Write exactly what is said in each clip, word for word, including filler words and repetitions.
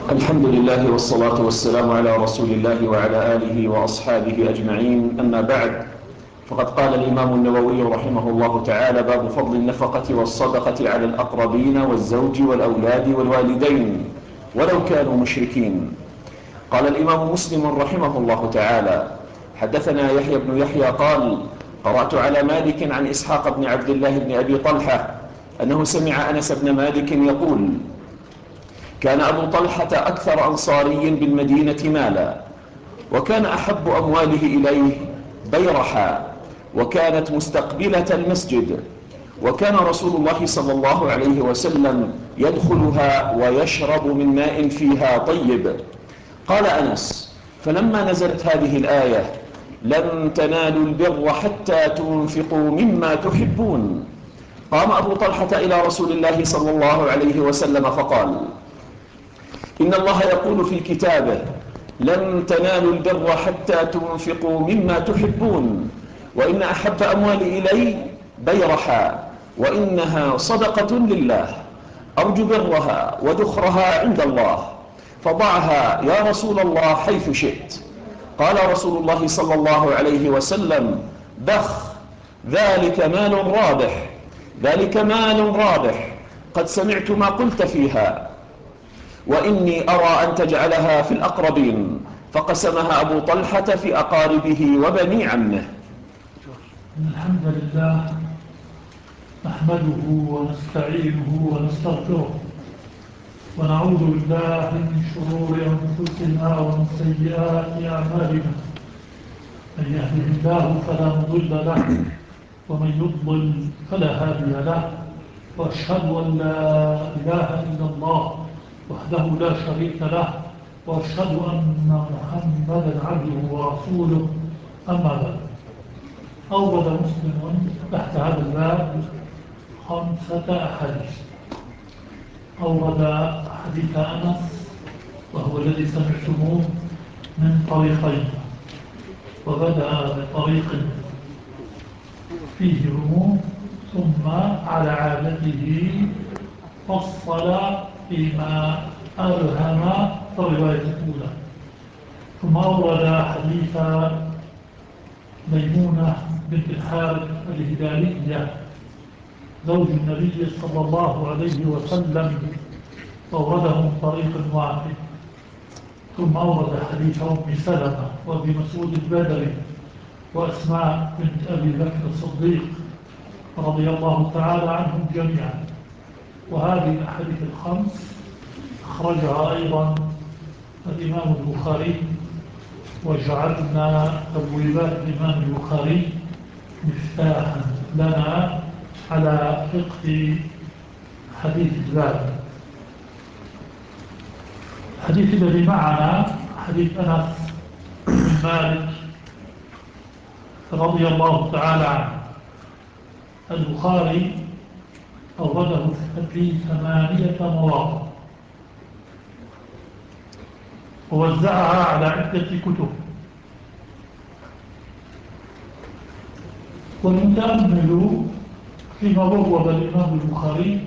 الحمد لله والصلاة والسلام على رسول الله وعلى آله وأصحابه أجمعين، أما بعد، فقد قال الإمام النووي رحمه الله تعالى: باب فضل النفقة والصدقة على الأقربين والزوج والأولاد والوالدين ولو كانوا مشركين. قال الإمام مسلم رحمه الله تعالى: حدثنا يحيى بن يحيى قال: قرأت على مالك عن إسحاق بن عبد الله بن أبي طلحة أنه سمع أنس بن مالك يقول: كان أبو طلحة أكثر أنصاري بالمدينة مالا، وكان أحب أمواله إليه بيرحا، وكانت مستقبلة المسجد، وكان رسول الله صلى الله عليه وسلم يدخلها ويشرب من ماء فيها طيب. قال أنس: فلما نزلت هذه الآية: لن تنالوا البر حتى تنفقوا مما تحبون، قام أبو طلحة إلى رسول الله صلى الله عليه وسلم فقال: إن الله يقول في كتابه: لن تنالوا البر حتى تنفقوا مما تحبون، وإن أحب أموالي إلي بيرحا، وإنها صدقة لله، أرجو برها وذخرها عند الله، فضعها يا رسول الله حيث شئت. قال رسول الله صلى الله عليه وسلم: بخ، ذلك مال رابح، ذلك مال رابح، قد سمعت ما قلت فيها، وإني أرى أن تجعلها في الأقربين. فقسمها أبو طلحة في أقاربه وبني عمه. الحمد لله نحمده ونستعينه ونستغفره، ونعوذ بالله من شرور أنفسنا ومن سيئات أعمالنا. من يهده الله فلا مضل له، ومن يضلل فلا هادي له، وأشهد أن لا إله إلا الله وحده لا شريك له، وأشهد أن محمدا عبده ورسوله. أما بعد، أورد مسلم تحت هذا الباب خمسة أحاديث. أورد حديث أنس، وهو الذي سمعتموه، من طريقين، وبدأ بطريق فيه عموم، ثم على عادته فصل فيما ألهم في الرواية الأولى. ثم أورد حديث ميمونة بنت الحارث الهلالية زوج النبي صلى الله عليه وسلم، أورده من طريق واحد. ثم أورد حديث أم سلمة وأبي مسعود البدري وأسماء بنت أبي بكر الصديق رضي الله تعالى عنهم جميعا. وهذه الأحاديث الخمس أخرجها أيضا الإمام البخاري، وجعلنا تبويبات الإمام البخاري مفتاحا لنا على فقه حديث الباب. الحديث الذي معنا حديث أنس بن مالك رضي الله تعالى عنه. البخاري أورده في ثمانية مواضع، ووزعها على عدة كتب. والمتأمل فيما بوب الإمام البخاري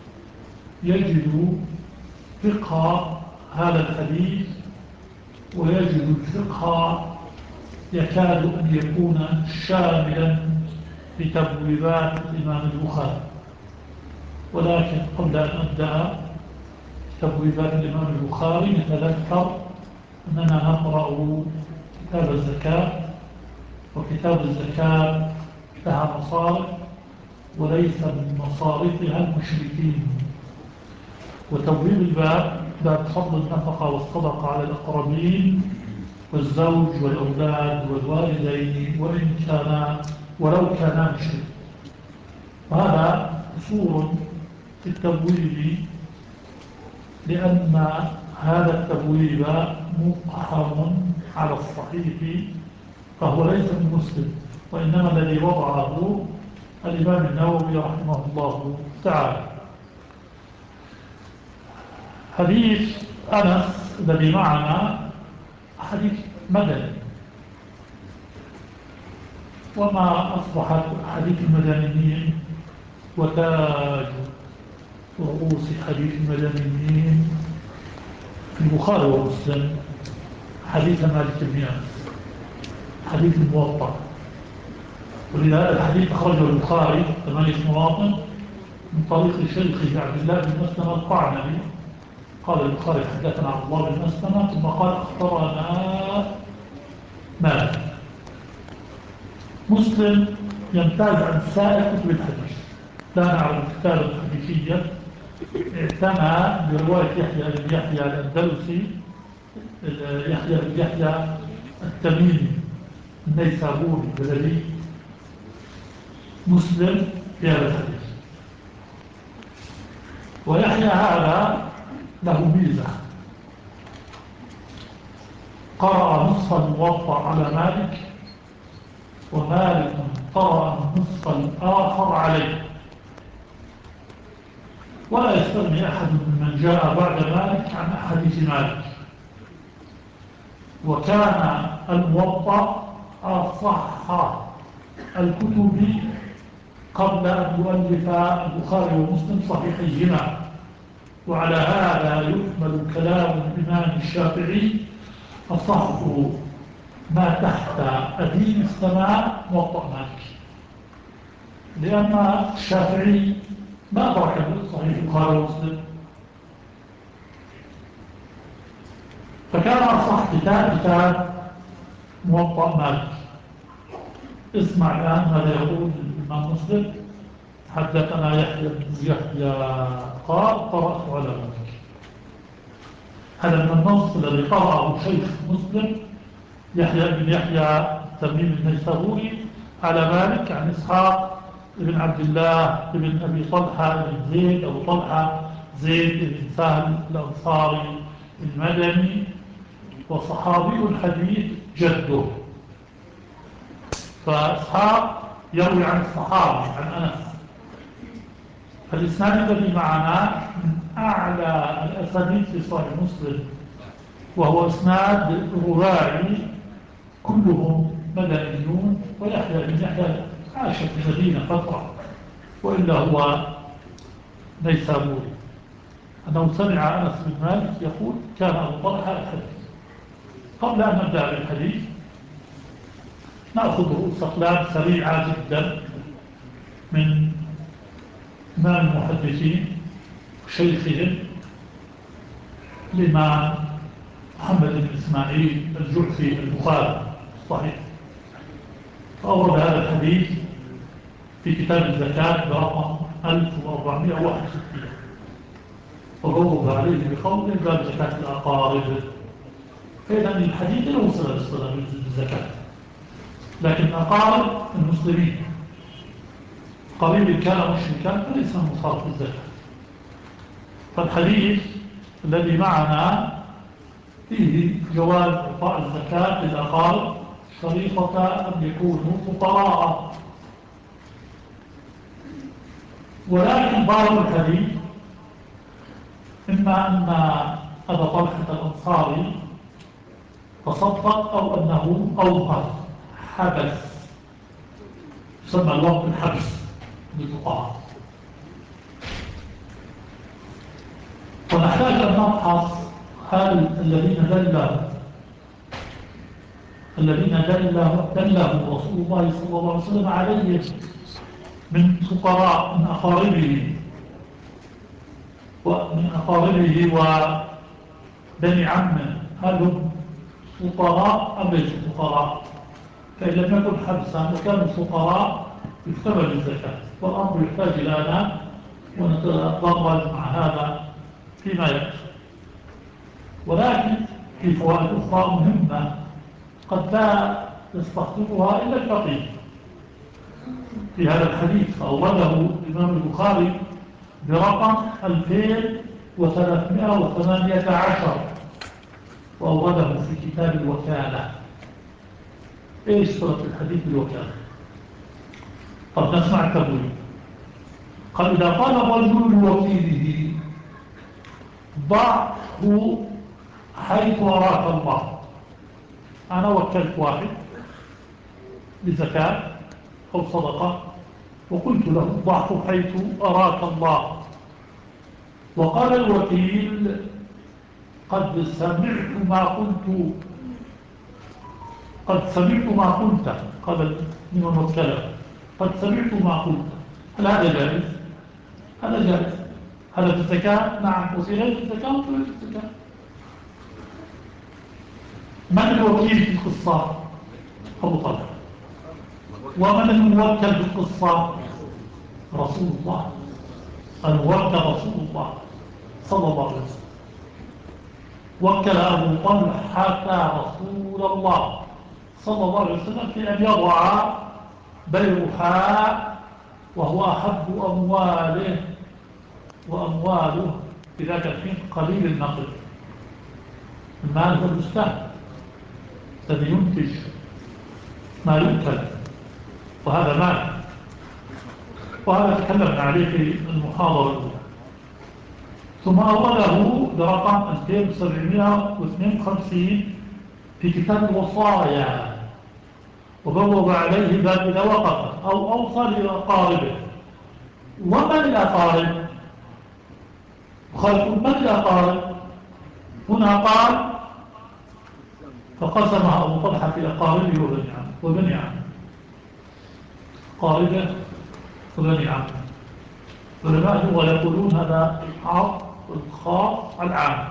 يجد فقه هذا الحديث، ويجد الفقه يكاد أن يكون شاملا لتبويبات الإمام البخاري. ولكن قبل أن أبدأ تبويبات الإمام البخاري نتذكر أننا نقرأ كتاب الزكاة، وكتاب الزكاة لها مصارف وليس من مصارفها المشركين. وتبويب الباب باب فضل النفقة والصدقة على الأقربين والزوج والأولاد والوالدين وإن كان ولو كانا مشركين. وهذا قصور في التبويب، لأن هذا التبويب مقحم على الصحيح، فهو ليس من مسلم، وإنما الذي وضعه الإمام النووي رحمه الله تعالى. حديث أنس الذي معنا حديث مدني، وما أصبحت حديث المدنيين وتاج رؤوس حديث المدنيين في البخاري ومسلم حديث مالك بن أنس، حديث الموطأ، ولهذا الحديث أخرجه البخاري ثمانية مواطن من طريق شيخه عبد الله بن مسلمة القعنبي. قال البخاري حدثنا عبد الله بن مسلمة ثم قال أخبرنا مالك. مسلم يمتاز عن سائر كتب الحديث، لا نعرف كتابا حديثيا اعتنى برواية يحيى بن يحيى الأندلسي، يحيى بن يحيى التميمي النيسابوري البلدي مسلم في هذا الحديث. ويحيى هذا له ميزة، قرأ نصف الموطأ على مالك، ومالك قرأ النصف الآخر عليه. ولا يستغني أحد من جاء بعد مالك عن أحاديث مالك. وكان الموطأ أصح الكتب قبل أن يؤلف البخاري ومسلم صحيحيهما. وعلى هذا يكمل كلام الإمام الشافعي: أصح ما تحت أديم السماء موطأ مالك، لأن الشافعي ما أدرك صحيح البخاري ومسلم، فكان أصح كتاب كتاب موطأ مالك. اسمع الآن ماذا يقول الإمام مسلم: حدثنا يحيى بن يحيى قال قرأت على مالك. هذا من النص الذي قرأه شيخ مسلم يحيى بن يحيى التميمي النيسابوري على مالك عن إسحاق بن عبد الله بن أبي طلحة بن زيد أو طلحة زيد بن سهل الأنصاري المدني، وصحابي الحديث جده. فإسحاق يروي عن الصحابي عن أنس. فالإسناد الذي معنا من أعلى الأسانيد في صحيح مسلم، وهو إسناد رباعي كلهم مدنيون. ويحيى بن يحيى عاش في المدينة فترة، وإلا هو نيسابوري، أنه سمع أنس بن مالك يقول: كان أبو طلحة الحديث. قبل أن نبدأ بالحديث نأخذ رؤوس أقلام سريعة جدا من إمام المحدثين شيخهم الإمام محمد بن إسماعيل الجعفي البخاري الصحيح. فأورد هذا الحديث في كتاب الزكاة برقم ألف وأربعمائة وواحد وستين، وضرب عليه بقوله: باب زكاة الأقارب. فإذا الحديث له صلة بالصلة بالزكاة، لكن أقارب المسلمين قريب كان مشركا فليس مصارف الزكاة. فالحديث الذي معنا فيه جواز إعطاء الزكاة للأقارب شريطة أن يكونوا فقراء. ولكن بعض الحديث إما أن أبا طلحة الأنصاري تصدق أو أنه أوقف حبس، يسمى الوقت الحبس للفقراء. ونحتاج أن نبحث هل الذين دلهم الذين دلهم دلهم رسول الله صلى الله عليه وسلم عليه من فقراء من أقاربه ومن أقاربه وبني عمه، هل هم فقراء أم ليسوا فقراء؟ فإن لم يكن حبسا وكانوا فقراء يكتبل الزكاة. والأمر يحتاج إلى أن ونتضرج مع هذا فيما يأتي. ولكن في فوائد أخرى مهمة قد لا يستخدمها إلا الفقيه في هذا الحديث، فأورده الإمام البخاري برقم ألفين وثلاثمائة وثمانية عشر، وأورده في كتاب الوكالة. إيش صلة الحديث بالوكالة؟ قد نسمع التبويب. قال: إذا قال الرجل لوكيله: ضعه حيث أراك الله. أنا وكلت واحد بزكاة أو صدقة وقلت له: ضعه حيث أراك الله. وقال الوكيل: قد سمعت ما قلت قد سمعت ما قلت قبل من الكلام، قد سمعت ما قلت. هل هذا جائز؟ هذا جائز. هذا في الزكاة؟ نعم. وفي غير الزكاة وفي غير الزكاة. من الوكيل في القصة؟ أبو طلحة. ومن الموكل في القصة؟ رسول الله. الموكل رسول الله صلى الله عليه وسلم. وكل أبو طلحة رسول الله صلى الله عليه وسلم في أن يضع بيرحاء، وهو أحب أمواله وأمواله في ذاك الحين قليل النقل. المال هو المستهل الذي ينتج ما يؤكل، وهذا مال، وهذا تكلمنا عليه في المحاضرة الأولى. ثم أوله برقم ألفين وسبعمائة واثنين وخمسين في كتاب الوصايا، وبوب عليه باب إذا وقف أو أوصل إلى قاربه. ومن الأقارب؟ وخلق من الأقارب؟ هنا قال فقسمها أبو طلحة في أقاربه وبني عمه وبني عمه. قاربه وبني عمه. علماء اللغة يقولون هذا الحاط الخاص العام.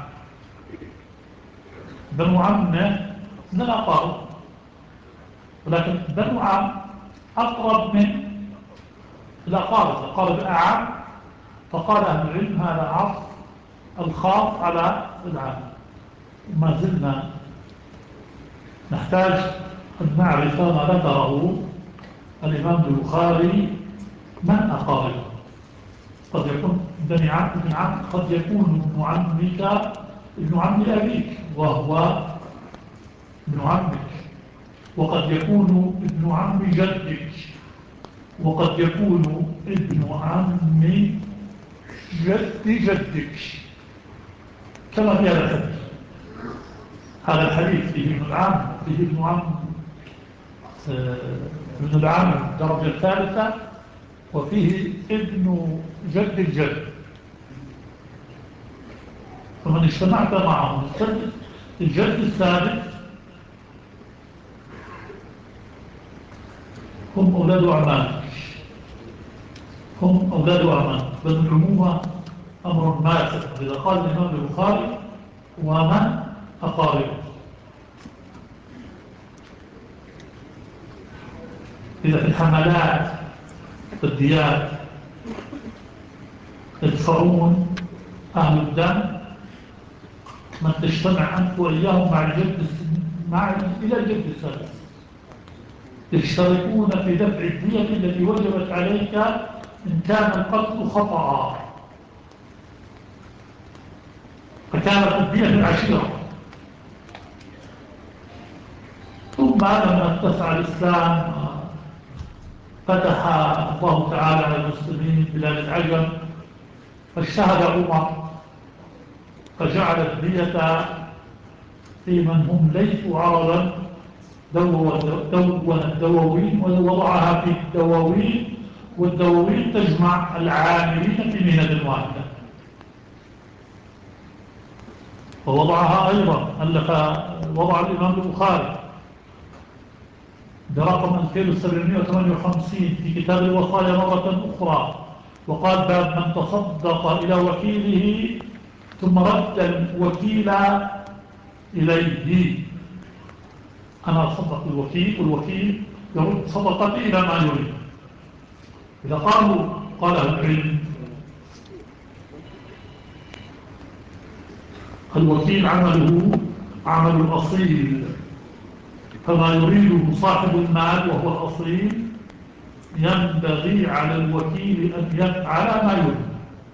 بنو عمه من الأقارب، ولكن بنو عم أقرب من الأقارب. الأقارب أعم، فقال أهل العلم هذا عطف الخاص على العام. ما زلنا نحتاج أن نعرف ما ذكره الإمام البخاري من أقاربه. قد يكون بني عم ابن عم، قد يكون ابن عمك ابن عم أبيك وهو ابن عمك، وقد يكون ابن عم جدك، وقد يكون ابن عم جد جدك، كما في هذا الحديث. هذا الحديث فيه ابن العم، فيه ابن عم ابن العم الدرجة الثالثة، وفيه ابن جد الجد. فمن اجتمعت معهم الجد الثالث هم أولاد أعمال، هم أولاد أعمال. بل العمومة أمر ماسك. إذا قال الإمام البخاري ومن أقاربه، إذا في الحملات في الديات يدفعون أهل الدم من تجتمع أنت وإياهم مع الجد مع إلى الجد السادس، يشتركون في دفع الدية التي وجبت عليك إن كان القتل خطأ، فكانت الدية العشيرة. ثم لما اتسع الإسلام فتح الله تعالى على المسلمين بلاد العجم، فاجتهد عمر فجعل الدية في من هم ليسوا عربا دون الدواوين، ووضعها في الدواوين، والدواوين تجمع العاملين في مهنة واحدة. ووضعها أيضا ألف وضع الإمام البخاري برقم ألفين وسبعمائة وثمانية وخمسين في كتاب الوصايا مرة أخرى، وقال باب من تصدق إلى وكيله ثم رد الوكيل إليه. أنا أصدق الوكيل والوكيل يرد صدقتي إلى ما يريد. إذا قالوا قال العلم الوكيل عمله عمل الأصيل، فما يريده صاحب المال وهو الأصيل ينبغي على الوكيل أن يفعل ما يريد.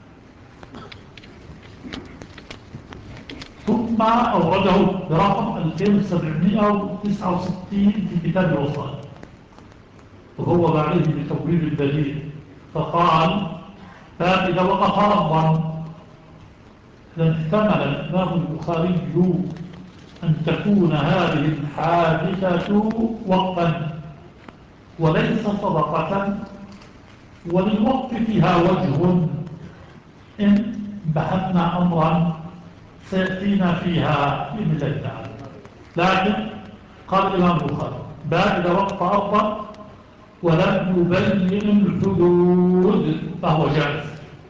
ثم أورده برقم ألفين وسبعمائة وتسعة وستين في كتاب الوصايا، وهو عليه بتوبيب الدليل، فقال فإذا وقف ربا احتمل الإمام البخاري أن تكون هذه الحادثة وقفا وليس صدقة، وللوقف فيها وجه إن بحثنا أمرا سيأتينا فيها بإذن الله تعالى. لكن قال الإمام البخاري باب إذا وقف أرضا ولم يبين الحدود فهو جائز.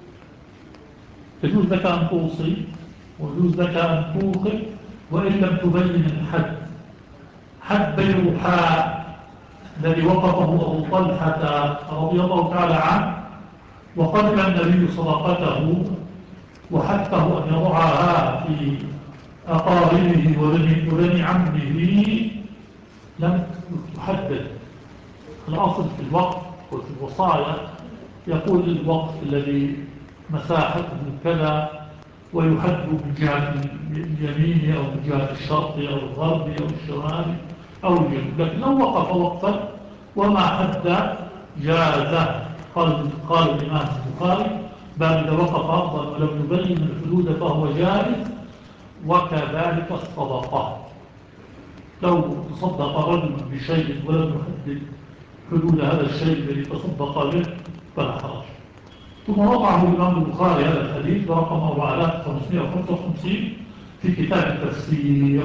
يجوز لك أن توصي ويجوز لك أن توقف وإن لم تبين الحد. حد بيروحاء الذي وقفه أبو طلحة رضي الله تعالى عنه وقبل النبي صدقته وحثه أن يضعها في أقاربه وبني عمه لم تحدد. الأصل في الوقف وفي الوصايا يقول الوقف الذي مساحته كذا ويحد من جهة اليمين أو من جهة الشرق أو الغرب أو الشمال أو الجنوب. لكن لو وقف وقفا وما حد جازه. قال, قال الإمام البخاري بل إذا وقف أرضا ولم يبين الحدود فهو جائز. وكذلك الصدقة لو تصدق رجل بشيء ولم يحدد حدود هذا الشيء الذي تصدق به فلا حرج. ثم وضعه الإمام البخاري هذا الحديث برقم أربعة آلاف وخمسمائة وخمسة وخمسين في كتاب التفسير.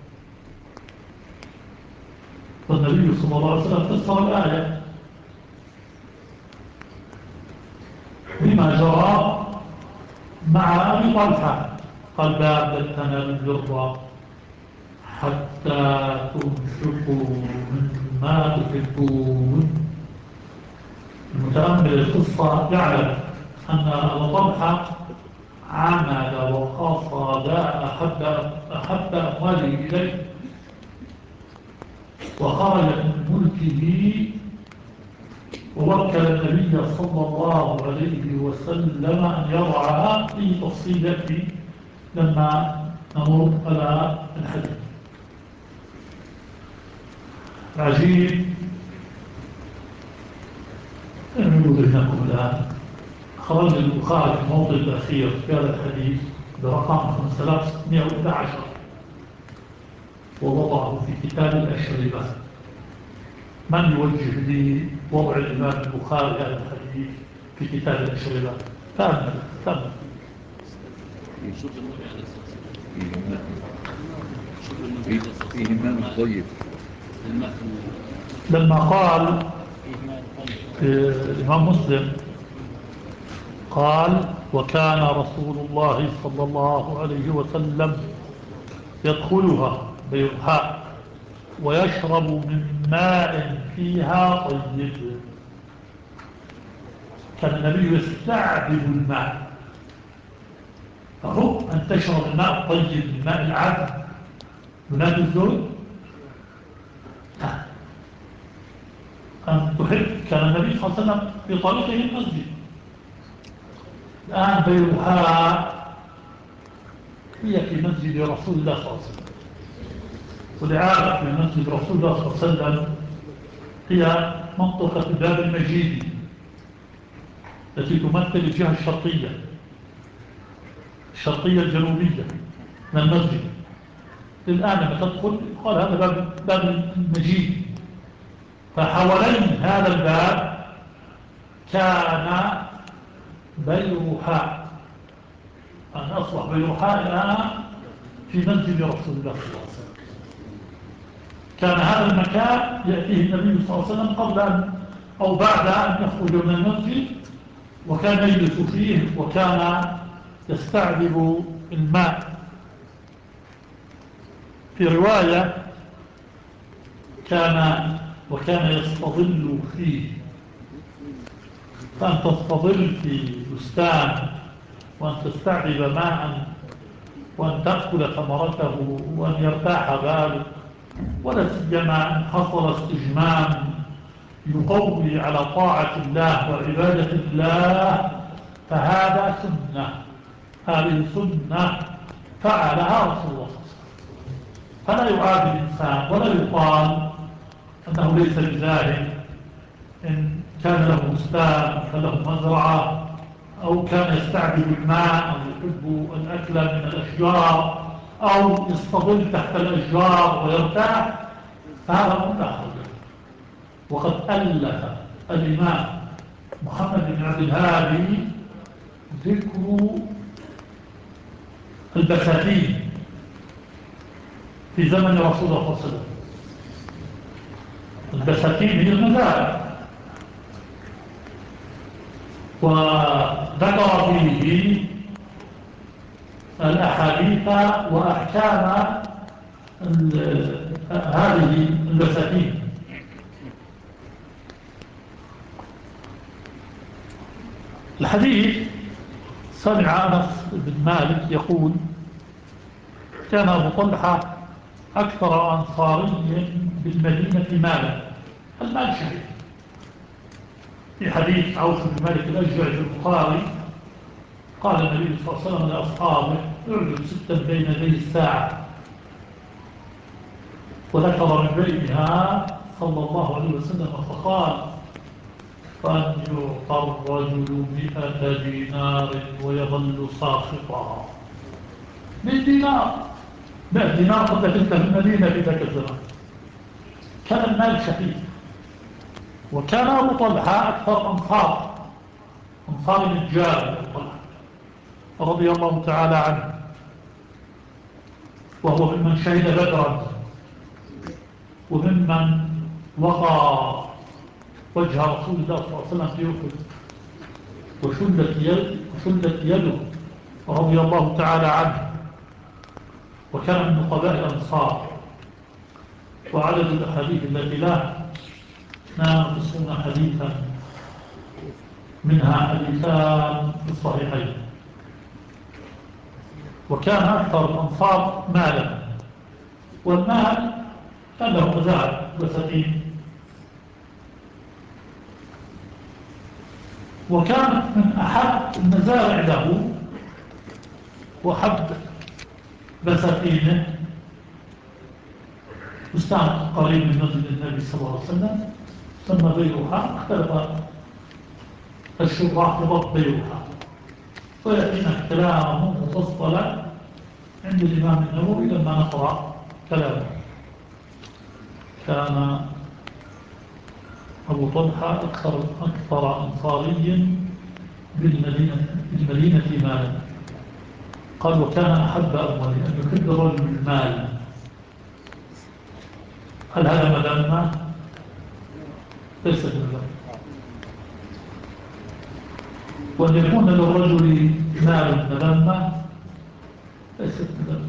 والنبي صلى الله عليه وسلم فسر الآية بما جرى مع أبي طلحة قال باب لن تنالوا البر حتى تنفقوا مما تحبون. المتأمل القصة يعلم أن أبا طلحة عمل وقصد أحب, أحب أمواله إليه وخرجت من ملكه ووكل النبي صلى الله عليه وسلم أن يضعها في تفصيلته لما نمر على الحديث. عجيب أن بينكم الآن خرج البخاري في الموضع الأخير في هذا الحديث برقم خمسة آلاف وستمائة وأحد عشر ووضعه في كتاب الأشربة. من يوجه لي وضع الإمام البخاري هذا الحديث في كتاب الأشربة؟ تأمل تأمل فيه إمام طيب. لما قال الإمام مسلم قال وكان رسول الله صلى الله عليه وسلم يدخلها بيرحاء ويشرب من ماء فيها طيب. كان النبي يستعذب الماء. فهو أن تشرب الماء الطيب من ماء العذب ينادي الزوج أن تحب. كان النبي صلى الله عليه وسلم في طريقه المسجد. الآن بيرحاء هي في مسجد رسول الله صلى الله عليه وسلم. ولعارف في مسجد رسول الله صلى الله عليه وسلم هي منطقة باب المجيد التي تمثل الجهة الشرقية الشرقية الجنوبية من المسجد. الآن لما تدخل قال هذا باب, باب المجيد. فحوالين هذا الباب كان بيرحاء. أن أصبح بيرحاء الآن في مسجد رسول الله صلى الله عليه وسلم. كان هذا المكان يأتيه النبي صلى الله عليه وسلم قبل أن أو بعد أن يخرج من المسجد وكان يجلس فيه وكان يستعذب الماء. في رواية كان وكان يستظل فيه. فأن تستظل في بستان وأن تستعذب ماء وأن تأكل ثمرته وأن يرتاح بالك ولا سيما أن حصل استجمام يقوي على طاعة الله وعبادة الله فهذا سنة. هذه سنة فعلها رسول الله. فلا يعاد الإنسان ولا يقال أنه ليس بزاهد إن كان له بستان فله مزرعة أو كان يستعبد الماء أو يحب الأكل من الأشجار أو يستظل تحت الأشجار ويرتاح فهذا لا حرج. وقد ألف الإمام محمد بن عبد الهادي ذكر البساتين في زمن رسول الله صلى الله عليه وسلم. البساتين هي المزارع، وذكر فيه الأحاديث وأحكام هذه البساتين. الحديث سمع أنس بن مالك يقول: كان أبو طلحة أكثر أنصاري بالمدينة مالا. المال شهيد. في حديث عوف بن مالك الأشجع في البخاري قال النبي صلى الله عليه وسلم لأصحابه: اعدوا ستا بين يدي الساعة. وذكر من بينها صلى الله عليه وسلم فقال: فأن يعطى الرجل مئة دينار ويظل ساخطا. من دينار، مئة دينار قد تلك المدينة في ذاك الزمان. كان المال شهيد. وكان أبو طلحة أكثر أنصار أنصار الرجال أبو طلحة رضي الله تعالى عنه، وهو ممن شهد بدرا، وممن وقى وجه رسول الله صلى الله عليه وسلم في أحد وشلت يد وشلت يده رضي الله تعالى عنه، وكان من نقباء الأنصار. وعدد الأحاديث التي لا نام تسعون حديثا، منها حديثان في الصحيحين. وكان أكثر الأنصار مالا، والمال كان له مزارع بساتين. وكانت من أحب المزارع له وحب بساتينه بستان قريب من مسجد النبي صلى الله عليه وسلم سمى بيروحة. اختلف الشراح في ضبط بيروحة، ويأتينا كلامه مفصلا عند الإمام النووي لما نقرأ كلامه. كان أبو طلحة أكثر أكثر أنصاري بالمدينة بالمدينة مالا. قال: وكان أحب أموالي أن يحب الرجل المال. هل هذا مذمة؟ ليس مذمة. وأن يكون للرجل مال مذمة ليست مذمة.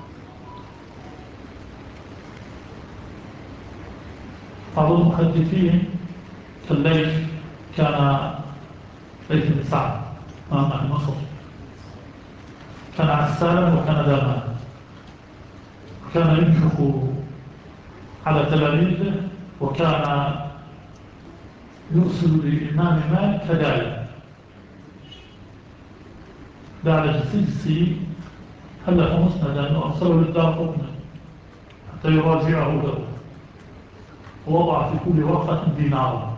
بعض المحدثين كالليث كان ليث بن سعد أمام مصر، كان عسالا وكان داما، وكان ينفق على تلاميذه، وكان يرسل لإمام مالك هدايا. دعا السدسي هلف مسندا وأرسله للدار قطنا حتى يراجعه له، ووضع في كل ورقة دينارا.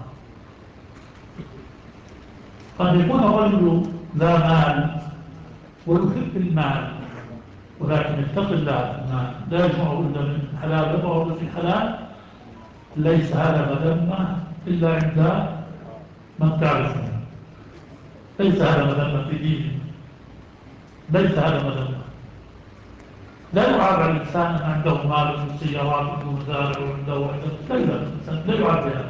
قد يكون الرجل ذا مال ويحب المال، ولكن اتق الله المال لا يجمع إلا من حلال يضعه في حلال. ليس هذا مذمة إلا عند من تعرفه. ليس هذا مذمة في دينه، ليس هذا مذمة. لا يعاب على الإنسان أن عنده مال وسيارات وعنده مزارع وعنده وحده، لا يعاب الإنسان، لا يعاب بهذا.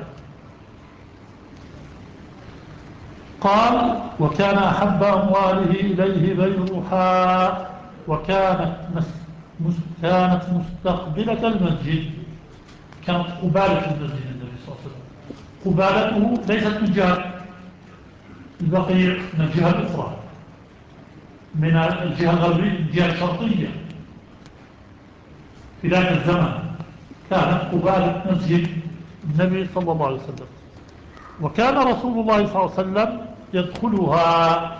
قال: وكان أحب أمواله إليه بيروحا، وكانت مس كانت مستقبلة المسجد، كانت قبالة المسجد النبي صلى الله عليه وسلم. قبالته ليست من جهة البقيع، من الجهة الأخرى، من الجهة الغربية، من الجهة الشرقية. في ذاك الزمن كانت قبالة مسجد النبي صلى الله عليه وسلم. وكان رسول الله صلى الله عليه وسلم يدخلها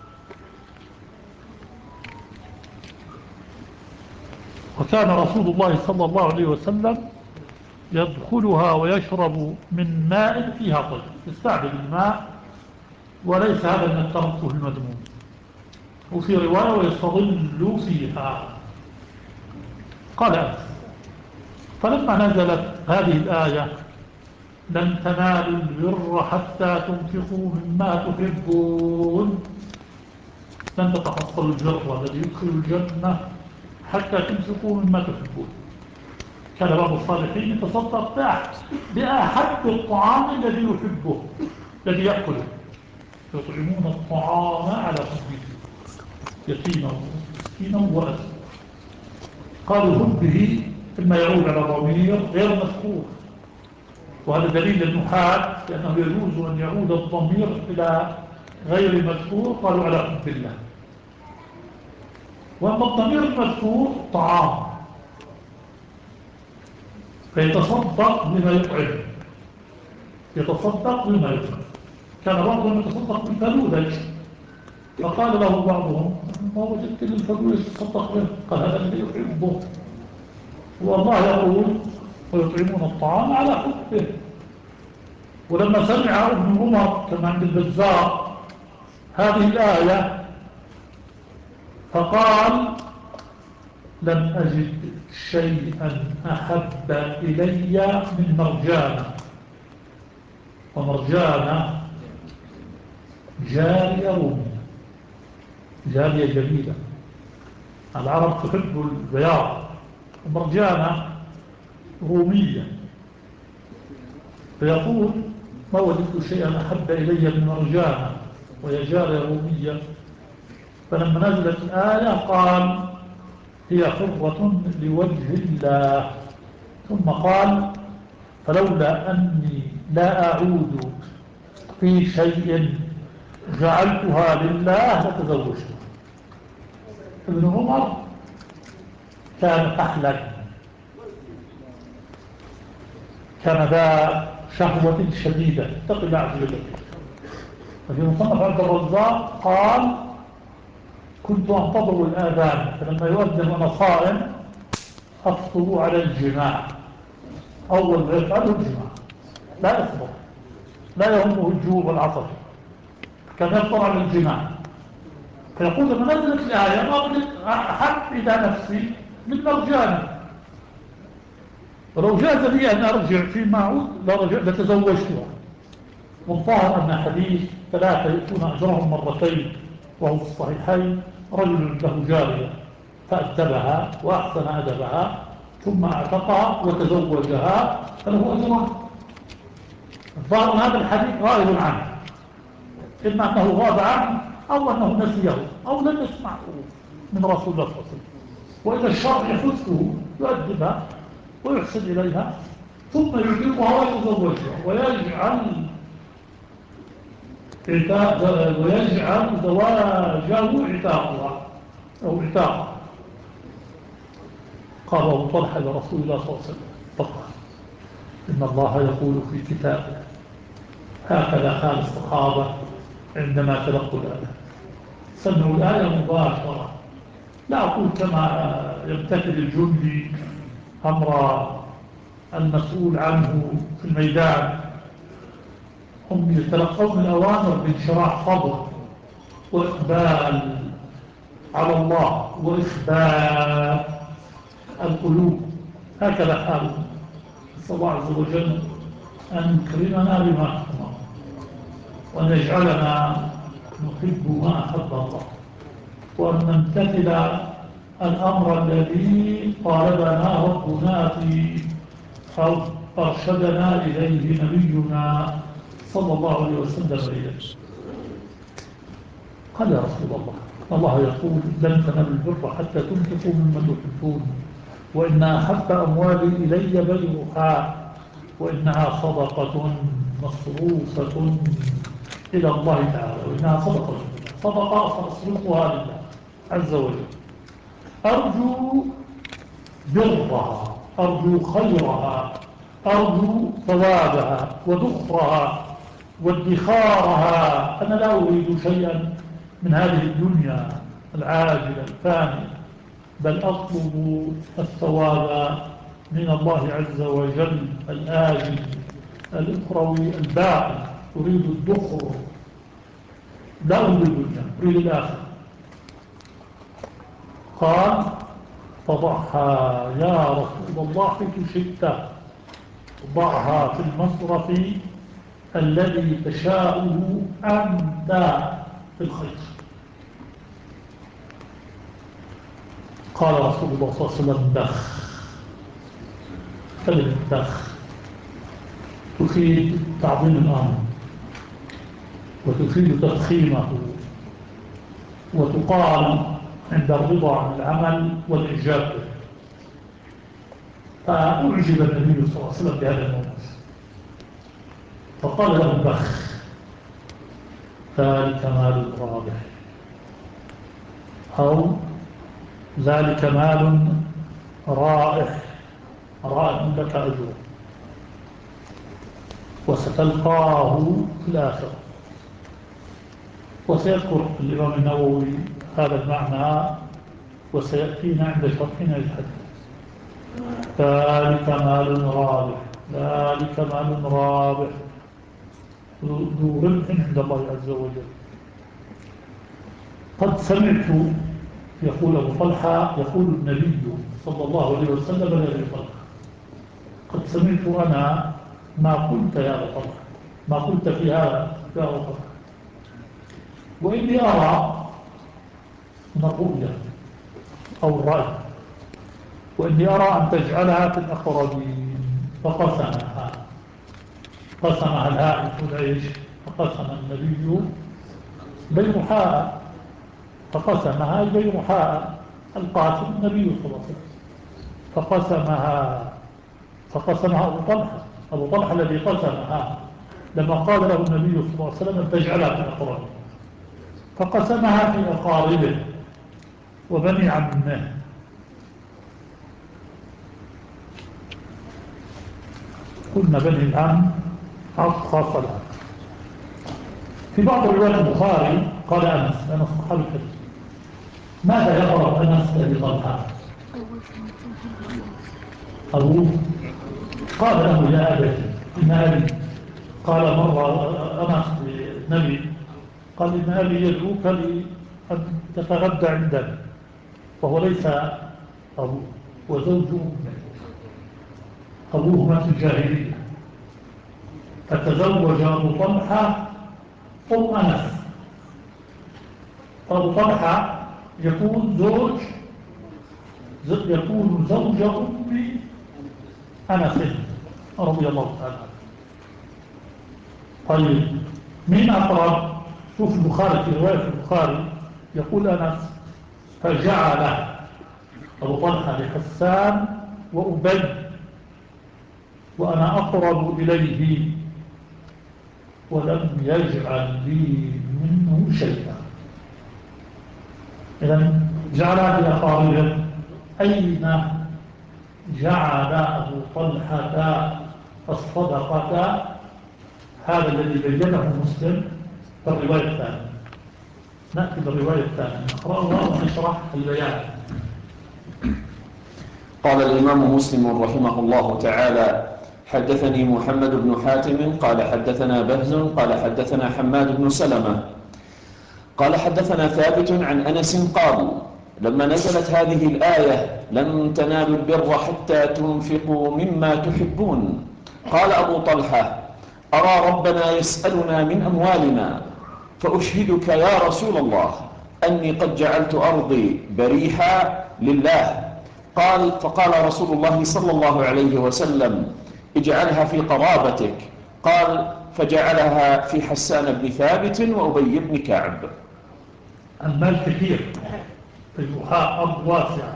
وكان رسول الله صلى الله عليه وسلم يدخلها ويشرب من ماء فيها طيب، يستعمل الماء، وليس هذا من الترفه المذموم. وفي رواية: ويستظل فيها. قال أنس: فلما نزلت هذه الآية: لن تنالوا البر حتى تنفقوا مما تحبون، لن تتحصلوا البر الذي يدخل الجنة حتى تمسكوا مما تحبون. كان بعض الصالحين يتصدق بأحب الطعام الذي يحبه الذي يأكله، يطعمون الطعام على حبه يتيما ومسكينا وأسيرا. قالوا حبه إما يعود على ضمير غير مذكور، وهذا دليل النحاة لأنه يجوز أن يعود الضمير إلى غير مذكور، قالوا على حب الله. وأما الضمير المذكور طعام فيتصدق بما يطعم، يتصدق بما يطعم. كان بعضهم يتصدق بالفلوذج، فقال له بعضهم ما وجدت للفلوذج يتصدق به، قال هذا الذي يحبه. والله يقول ويطعمون الطعام على حبه. ولما سمع ابن عمر كما عند البزار هذه الآية فقال لم أجد شيئا أحب إلي من مرجانة. ومرجانة جارية رومية، جارية جميلة، العرب تحب البياض، ومرجانة رومية. فيقول ما وجدت شيئا أحب إلي من مرجانة وهي جارية رومية. فلما نزلت الآية قال هي حرة لوجه الله، ثم قال فلولا أني لا أعود في شيء جعلتها لله لتزوجتها. ابن عمر كان فحلا، كان ذا شهوة شديدة اتق الله عز وجل. وفي مصنف عبد الرزاق قال كنت أنتظر الآذان فلما يؤذن وأنا صائم أفطر على الجماع، أول ما يفعله الجماع لا يصبر، لا يهمه الجوع والعطش، كان يفطر على الجماع. فيقول لما نزلت الآية ما قلت أحب إلى نفسي من مرجانة، ولو جاز لي أن أرجع فيما أعود لتزوجتها. والظاهر أن حديث ثلاثة يؤتون أجرهم مرتين وهو في الصحيحين، رجل له جارية فأدبها وأحسن أدبها ثم اعتقها وتزوجها فله أجران. الظاهر هذا الحديث غائب عنه، إما أنه غاب عنه أو أنه نسيه أو لم يسمعه من رسول الله صلى الله عليه وسلم. وإذا الشرع يحثه يؤدبها ويحسن إليها ثم يعجبها ويتزوجها ويجعل ويجعل زواجه عتاقها أو عتاقها. قال أبو طلحة لرسول الله صلى الله عليه وسلم فقال إن الله يقول في كتابه هكذا حال الصحابة عندما تلقوا الآية، سمعوا الآية مباشرة، لا أقول كما يمتثل الجندي أمر المسؤول عنه في الميدان، هم يتلقون الأوامر بانشراح صدر وإقبال على الله وإخبار القلوب، هكذا حالهم. نسأل الله عز وجل أن يكرمنا بما أكرمه وأن يجعلنا نحب ما أحب الله، وأن نمتثل الأمر الذي طالبنا ربنا فيه أو أرشدنا إليه نبينا صلى الله عليه وسلم إليه. قال يا رسول الله الله يقول لن تنالوا البر حتى تنفقوا مما تحبون، وإن أحب أموالي إلي بيعها، وإنها صدقة مصروفة إلى الله تعالى، وإنها صدقة صدقة فأصرفها لله عز وجل. أرجو برها، أرجو خيرها، أرجو ثوابها ودخرها وادخارها. أنا لا أريد شيئا من هذه الدنيا العاجلة الفانية، بل أطلب الثواب من الله عز وجل الآجل الأخروي الباقي. أريد الدخر، لا أريد الدنيا، أريد الآخر. قال فضعها يا رسول الله حيث شئت، ضعها في المصرف الذي تشاءه أنت في الخير. قال رسول الله صلى الله عليه وسلم دخ. كلمة دخ تفيد تعظيم الأمر وتفيد تضخيمه، وتقال عند الرضا عن العمل والإعجاب به. فأعجب النبي صلى الله عليه وسلم بهذا الموقف فقال له بخ، ذلك مال رابح، أو ذلك مال رائح، رائح لك أجره وستلقاه في الآخرة. وسيذكر الإمام النووي هذا المعنى وسيأتينا عند شرحنا الحديث. ذلك مال رابح، ذلك مال رابح ذو ربح عند الله عز وجل. قد سمعت، يقول أبو طلحة، يقول النبي صلى الله عليه وسلم لأبي طلحة قد سمعت أنا ما قلت يا أبو طلحة، ما قلت في هذا يا أبو طلحة، وإني أرى من الرؤية أو الرأي، وإني أرى أن تجعلها في الأقربين. فقسمها، قسمها الهاء العيش، فقسم النبي بيرحاء، فقسمها بيرحاء القاسم النبي صلى الله عليه وسلم، فقسمها فقسمها أبو طلحة أبو طلحة الذي قسمها لما قال له النبي صلى الله عليه وسلم أن تجعلها في الأقربين، فقسمها في أقاربه وبني عمه. قلنا بني العم خاصة لها. في بعض روايات البخاري قال أنس، أنا صحابي كذب، ماذا يقرأ أنس لأبي طلحة؟ أبوه قال له يا أبتي إن أبي، قال مرة أنس للنبي قال إن أبي يدعوك لأن تتغدى عندنا، وهو ليس أبوه وزوج أمه، أبوه مات الجاهلية، فتزوج أبو طلحة أم أنس. أبو طلحة يكون زوج يكون زوج أم أنس رضي الله تعالى. طيب مين أقرب؟ شوف البخاري في رواية البخاري يقول أنس فجعل أبو طلحة لحسان وأبي وأنا أقرب إليه ولم يجعل لي منه شيئا. إذن جعل لأقاربه. أين جعل أبو طلحة الصدقة؟ هذا الذي بينه مسلم في الرواية الثانية. نأتي بالرواية الثانية نقرأها ونشرح البيان. قال الإمام مسلم رحمه الله تعالى: حدثني محمد بن حاتم قال حدثنا بهز قال حدثنا حماد بن سلمة قال حدثنا ثابت عن أنس قال: لما نزلت هذه الآية لن تنالوا البر حتى تنفقوا مما تحبون، قال أبو طلحة: أرى ربنا يسألنا من أموالنا، فأشهدك يا رسول الله أني قد جعلت أرضي بريحا لله. قال: فقال رسول الله صلى الله عليه وسلم: اجعلها في قرابتك. قال: فجعلها في حسان بن ثابت وأبي بن كعب. المال كثير في الوحاء، أرض واسعة،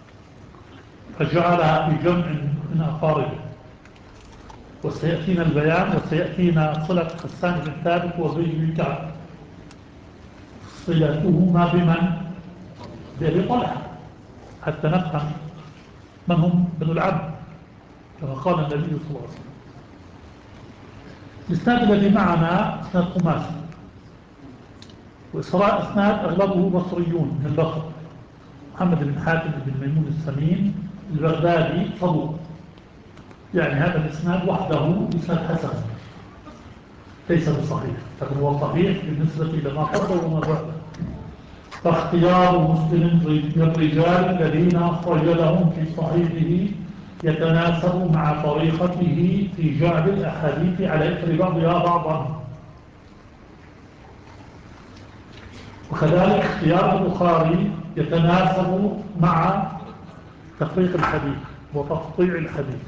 فجعلها في جمع من أقاربه. وسيأتينا البيان وسيأتينا صلة حسان بن ثابت وأبي بن كعب، صلتهما بمن؟ بأبي طلحة، حتى نفهم من هم بنو العبد كما قال النبي صلى الله عليه وسلم. الإسناد الذي معنا إسناد خماسي، وإسراء إسناد أغلبه بصريون من البصر. محمد بن حاتم بن ميمون السمين البغدادي صدوق، يعني هذا الإسناد وحده إسناد حسن ليس بصحيح، لكن هو صحيح بالنسبة إلى ما قبله وما بعده. فاختيار مسلم للرجال الذين أخرج لهم في صحيحه يتناسب مع طريقته في جعل الأحاديث على إثر بعضها بعضا. وكذلك اختيار البخاري يتناسب مع تفريق الحديث وتقطيع الحديث.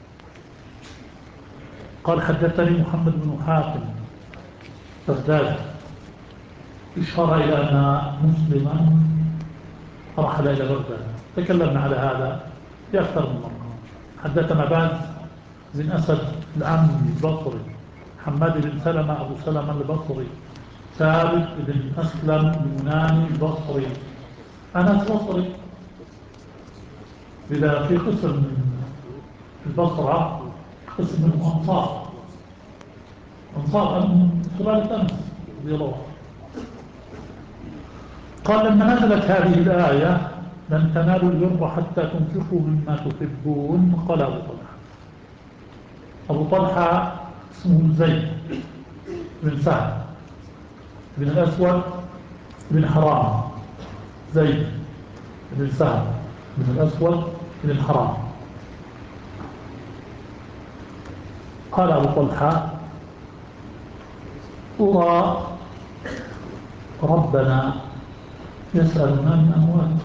قال حدثني محمد بن حاتم الزجاجي إشارة إلى أن مسلما رحل إلى بغداد. تكلمنا على هذا في أكثر من مرة. حدثنا باز بن أسد العمي البصري، حماد بن سلمة أبو سلمة البصري، ثابت بن أسلم اليوناني البصري، أنس بصري. إذا في قسم في البصرة قسم من أنصار أنصار من سلالة أنس رضي الله عنه. قال لما نزلت هذه الآية لن تنالوا البر حتى تنفقوا مما تحبون، قال أبو طلحة. أبو طلحة اسمه زيد بن سعد بن الأسود بن حرام، زيد بن سعد بن الأسود بن حرام. قال أبو طلحة أرى ربنا يسألنا من أموال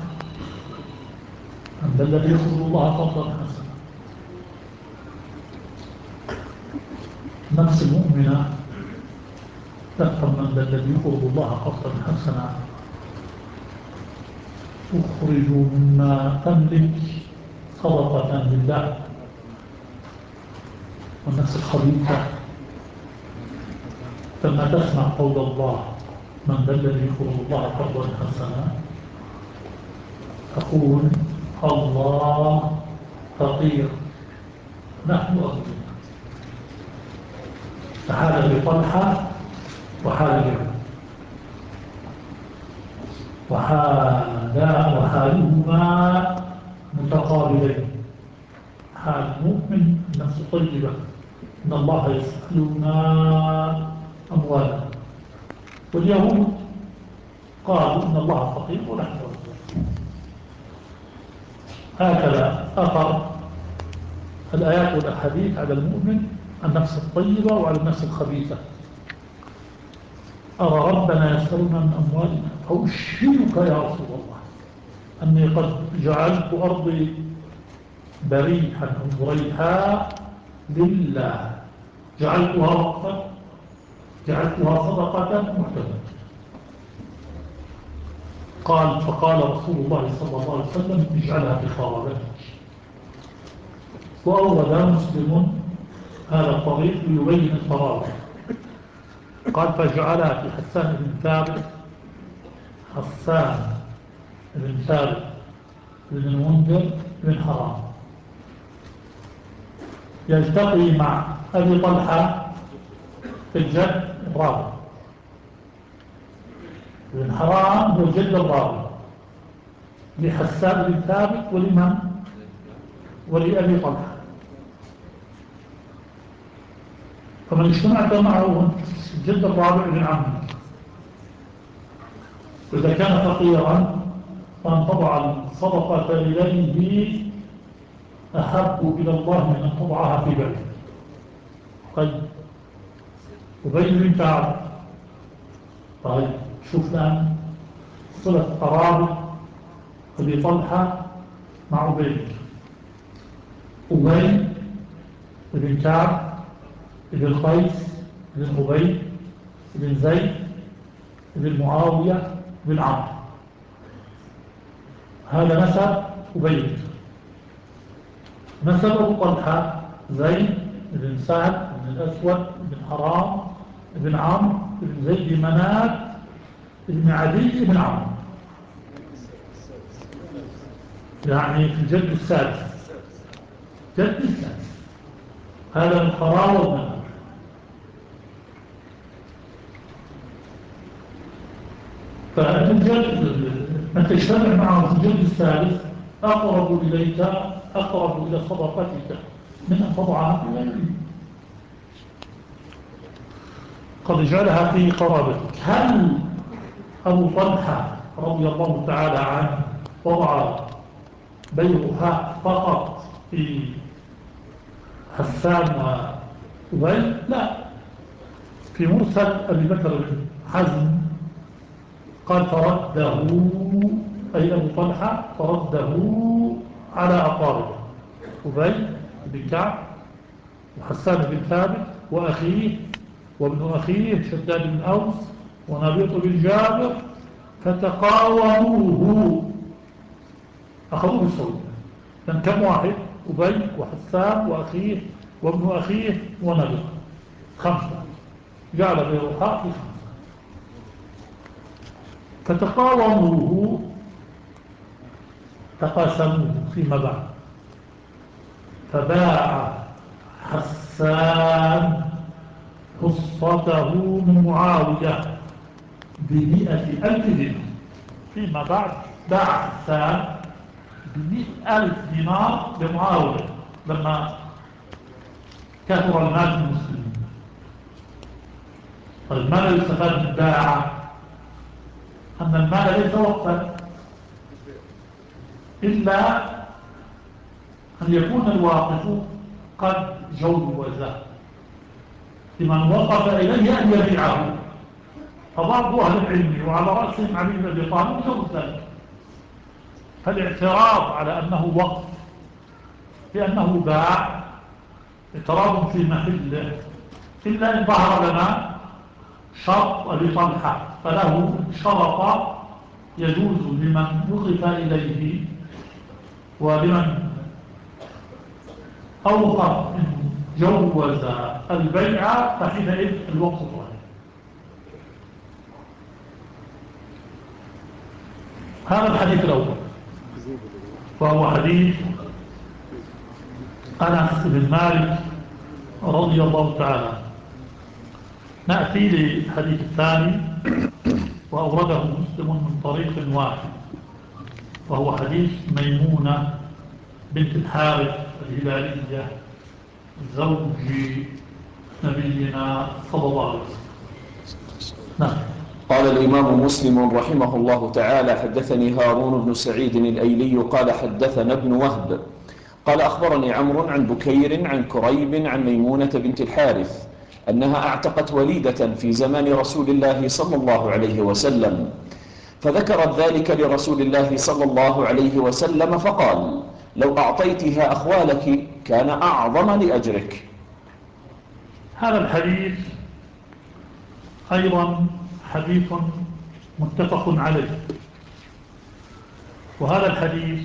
أم الذي يقول الله قرضا حسنا. نفس المؤمنة تفهم من الذي يقول الله قرضا حسنا تخرج مما تملك صدقة لله. والنفس الخبيثة لما تسمع قول الله من ذا الذي يقرض الله قرضا حسنا تقول الله فقير نحن أغنياء. فحال بطلحة وحال بها وحال وحالهما متقابلين. حال المؤمن النفس طيبة إن الله يسألنا أموالا، واليهود قالوا إن الله فقير ونحن أغنياء. هكذا أثر الآيات والأحاديث على المؤمن النفس الطيبة وعلى النفس الخبيثة. أرى ربنا يسألنا من أموالنا فأشهدك يا رسول الله أني قد جعلت أرضي بريحا أو بريحا لله، جعلتها وقفا، جعلتها صدقة محتملة. قال فقال رسول الله صلى الله عليه وسلم اجعلها في خرابتك. وأورد مسلم هذا الطريق ليبين الخرابة. قال فجعلها في حسان بن ثابت، حسان بن ثابت بن المنذر بن حرام، يلتقي مع أبي طلحة في الجد الرابع. بن حرام هو الجد الرابع لحسان بن ثابت ولمن ولأبي طلحة. فمن اجتمعت معه الجد الرابع بن عمه، وإذا كان فقيرا فأن تضع الصدقة إليه أحب إلى الله من أن تضعها في بيته. طيب أبي بن كعب، طيب شوف الآن صلة قرابة أبي طلحة مع أبي أبي بن كعب بن قيس بن أبي بن زيد بن معاوية بن عمرو. هذا نسب أبي. نسب أبو طلحة زيد بن سعد بن الأسود بن حرام بن عمرو بن زيد بن منات بن عدي بن عمرو، يعني في الجد السادس، جد السادس. هذا من خراوة ومن فالجد من تجتمع معه في الجد السادس أقرب إليك، أقرب إلى صدقتك من أن تضعها في غيره. قد جعلها في قرابتك. هل أبو طلحة رضي الله تعالى عنه وضع بيعها فقط في حسان وأبي؟ لا، في مرسل أبي بكر بن حزم قال فرده أي أبو طلحة فرده على أقاربه أبي بن كعب وحسان بن ثابت وأخيه وابن أخيه شداد بن أوس ونبيط بن جابر فتقاوموه أخذوه بالصوت. كان كم واحد؟ أبي وحسان وأخيه وابن أخيه ونبيط، خمسة. جعل بيروحاء في خمسة فتقاوموه تقاسموه فيما بعد. فباع حسان حصته من معاوية بمئة ألف دينار. فيما بعد باع حسان بمئة ألف دينار لمعاوية لما كثر المال في المسلمين. طيب ماذا يستفاد من باع؟ أن المال ليس وقفا إلا أن يكون الواقف قد جوزه لمن وقف إليه أن يبيعه. فبعض أهل العلم وعلى رأسهم علي بن أبي طالب جوز ذلك. فالاعتراض على أنه وقف لأنه باع اعتراض في محله، إلا إن ظهر لنا شرط أبي طلحة فله شرط يجوز لمن وقف إليه ولمن أوقف جوز البيع فحينئذ الوقت صحيح. هذا الحديث الأول وهو حديث أنس بن مالك رضي الله تعالى. نأتي للحديث الثاني وأورده مسلم من طريق واحد وهو حديث ميمونة بنت الحارث الهلالية زوج نبينا صلى الله عليه وسلم. نعم. قال الإمام مسلم رحمه الله تعالى: حدثني هارون بن سعيد الأيلي قال حدثنا ابن وهب قال أخبرني عمرو عن بكير عن كريب عن ميمونة بنت الحارث أنها اعتقت وليدة في زمان رسول الله صلى الله عليه وسلم، فذكرت ذلك لرسول الله صلى الله عليه وسلم فقال: لو أعطيتها أخوالك كان أعظم لأجرك. هذا الحديث أيضا حديث متفق عليه، وهذا الحديث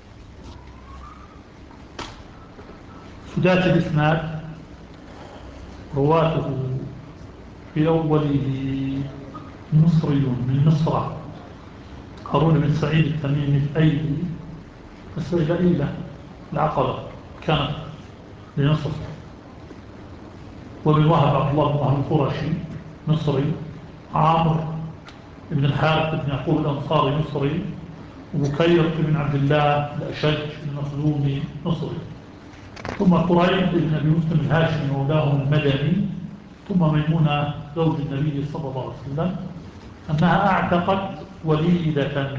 سداسي الإسناد، رواته في أوله مصري من مصر هارون بن سعيد التميمي الأيلي السيلائيلة العقبة كانت لمصر، ومن وهب عبد الله بن وهب القرشي مصري، عامر بن الحارث بن يعقوب الأنصاري مصري، وبكير بن عبد الله الأشج المخزومي مصري، ثم قريب بن أبي مسلم الهاشمي مولاهم المدني، ثم ميمونة زوج النبي صلى الله عليه وسلم أنها اعتقت وليدة.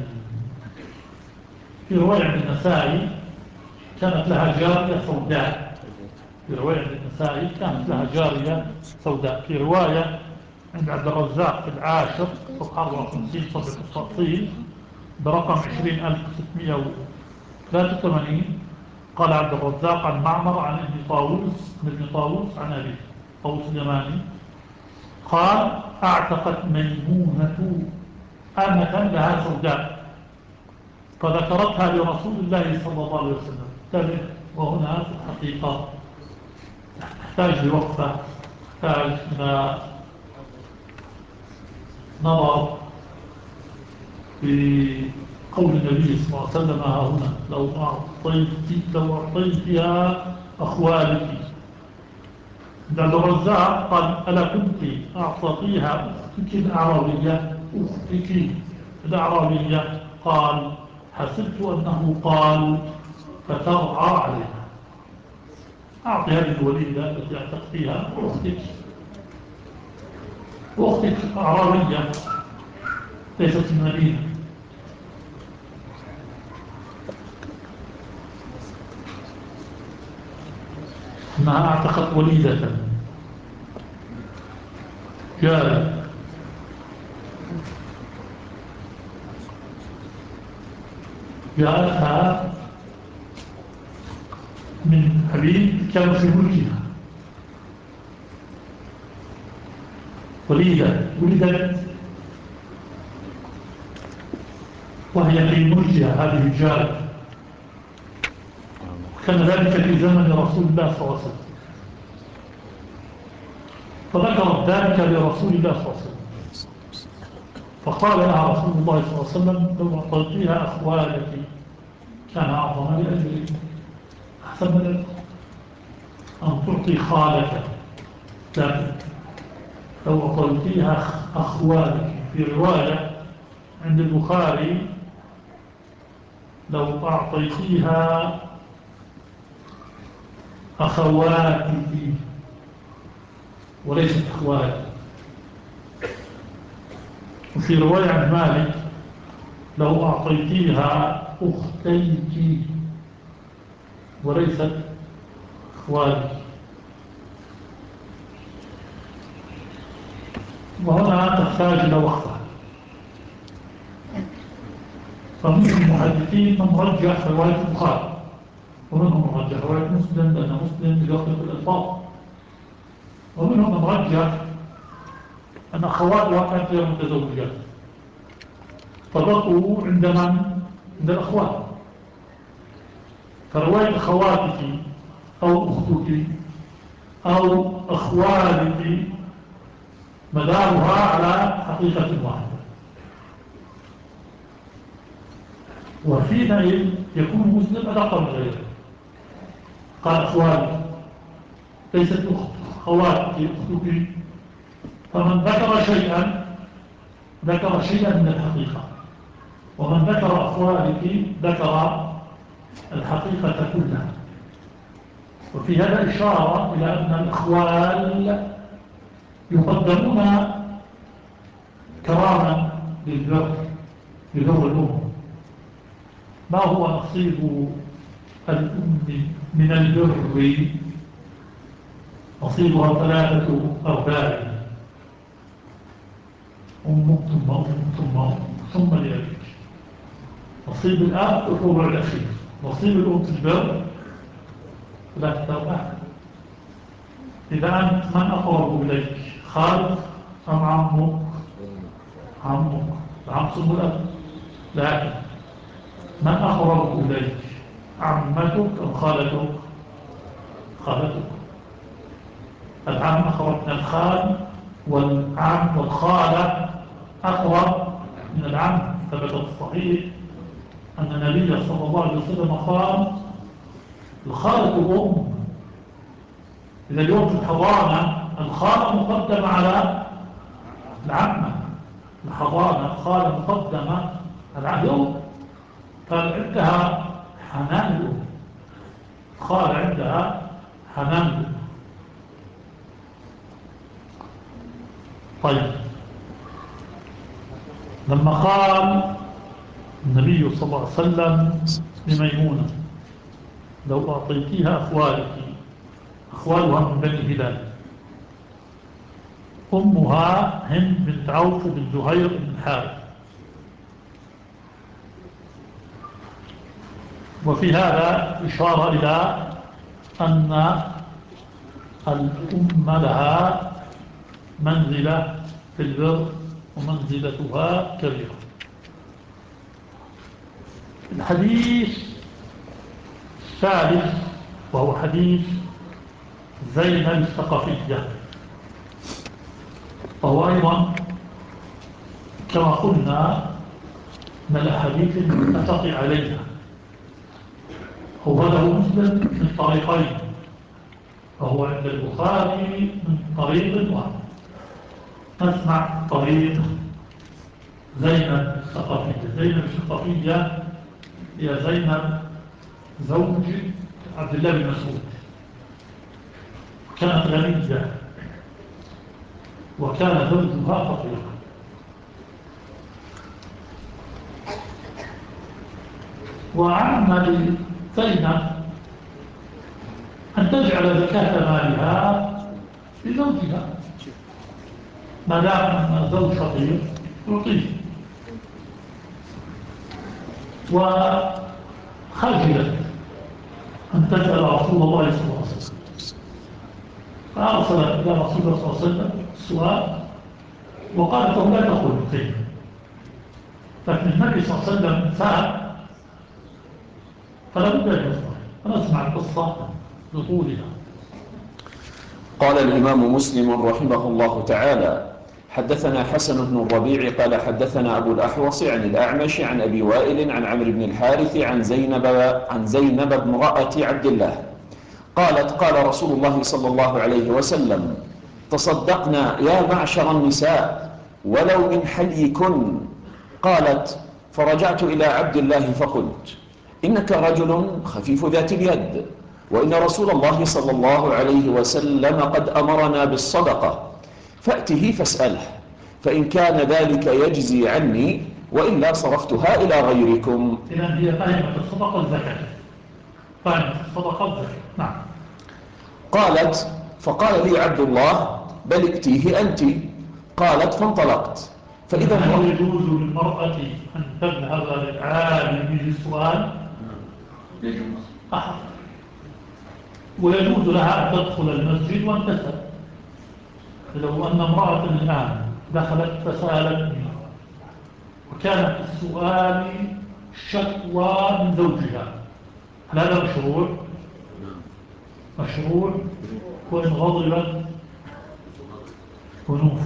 في رواية عند النسائي كانت لها جارية سوداء، في رواية عند النسائي كانت لها جارية سوداء. في رواية عند عبد الرزاق في العاشر صفحة أربعة وخمسين صفحة التفصيل برقم عشرين ألف وستمئة وثلاثة وثمانين قال عبد الرزاق عن معمر عن ابن طاووس من ابن طاووس عن أبيه طاووس اليماني قال: اعتقت ميمونة أمة لها سوداء فذكرتها لرسول الله صلى الله عليه وسلم. انتبه، وهنا في الحقيقة تحتاج لوقفة، تحتاج إلى نظر في قول النبي صلى الله عليه وسلم ها هنا: لو أعطيت لو أعطيتها أخوالك. عند الرزاق قال: ألا كنت أعطيها أختك الأعرابية أختك الأعرابية؟ قال: حسبت أنه قال فترعى عليها. أعطي هذه الوليدة التي أعتقتها أختك، وأختك أعرابية ليست من المدينة. أنها اعتقت وليدة جارة. جاءتها من عبيد كانوا في ملكها، وليدة ولدت وهي في ملكها هذه الجارة. كان ذلك في زمن رسول الله صلى الله عليه وسلم، فذكرت ذلك لرسول الله صلى الله عليه وسلم، فقال لها رسول الله صلى الله عليه وسلم لو أعطيتها أخوالك كان أعظم لأجل أحسن من أن تعطي خالك، لكن لو أعطيتها أخوالك في رواية عند البخاري لو أعطيتها أخواتك وليست أخواتك. وفي رواية عن مالك لو أعطيتها أختيك وليست أخواتك. وهنا تحتاج إلى وقفة. فمن المحدثين من رجح رواية البخاري، ومنهم من رجح رواية مسلم لأن مسلم يخلق الألفاظ، ومنهم من رجح أن أخواتها كانت غير متزوجات فبقوا عند من؟ عند الأخوات. فرواية أخواتك أو أختك أو أخوالك مدارها على حقيقة واحدة، وفيما يكون مسلم أدق من غيره. قال أخوالك ليست أخت، أخواتك أختك، فمن ذكر شيئا ذكر شيئا من الحقيقة، ومن ذكر أخوالك ذكر الحقيقة كلها. وفي هذا إشارة إلى أن الأخوال يقدمون كراما للبر لبر الأم. ما هو نصيب الأم من البر؟ نصيبها ثلاثة أرباع: أم ثم أم ثم أم ثم لأبيك. نصيب الأب الربع الأخير، نصيب الأم في البر ثلاثة أرباع. إذا أنت من أقرب إليك، خالك أم عمك؟ عمك، العم ثم الأب. لكن من أقرب إليك، عمتك أم خالتك؟ خالتك. العم أقرب من الخال، والعم والخالة أقرب من العم. ثبت الصحيح أن النبي صلى الله عليه وسلم قال الخالة أم. إذا اليوم في الحضانة الخالة مقدمة على العمة، الحضانة الخالة مقدمة على اليوم، فعندها حنان الأم، الخالة عندها حنان الأم. طيب، لما قال النبي صلى الله عليه وسلم لميمونة لو أعطيتيها أخوالك، أخوالها من بني هلال، أمها هند بنت عوف بن زهير بن حارث. وفي هذا إشارة إلى أن الأم لها منزلة في البر ومنزلتها كبيرة. الحديث الثالث وهو حديث زينب الثقفية، وهو أيضا كما قلنا من الأحاديث المتفق عليها. هو له مسلم من طريقين، وهو عند البخاري من طريق واحد. نسمع طريق زينب الثقفية. زينب الثقفية هي زينب زوج عبد الله بن مسعود، كانت غنية وكان زوجها فقيرا. وعم لزينب أن تجعل زكاة مالها لزوجها، ما دام أن زوج فقير تعطيه. خجلت أن تسأل رسول الله صلى الله عليه وسلم، فأرسلت إلى رسول الله صلى الله عليه وسلم السؤال وقالت له لا تقول فيه. لكن النبي صلى الله عليه وسلم سأل فلا بد أن يصبح. فنسمع القصة بطولها. قال الإمام مسلم رحمه الله تعالى: حدثنا حسن بن الربيع قال حدثنا أبو الأحوص عن الأعمش عن أبي وائل عن عمرو بن الحارث عن زينب عن زينب امرأة عبد الله قالت: قال رسول الله صلى الله عليه وسلم: تصدقنا يا معشر النساء ولو من حليكن. قالت: فرجعت إلى عبد الله فقلت: إنك رجل خفيف ذات اليد، وإن رسول الله صلى الله عليه وسلم قد أمرنا بالصدقة، فأته فاسأله، فإن كان ذلك يجزي عني، وإلا صرفتها إلى غيركم. إذن هي قائمة الصدقة الزكاة. قائمة الصدقة الزكاة. نعم. قالت: فقال لي عبد الله: بل ائتيه أنت. قالت: فانطلقت. فإذا هل يجوز للمرأة أن تذهب للعالم بالسؤال؟ يجوز. أحد. ويجوز لها أن تدخل المسجد وأن تسأل. لو أن امرأة الآن دخلت فسألتني وكانت السؤال شكوى من زوجها، هل هذا مشروع؟ مشروع. وإن غضبت كنوف.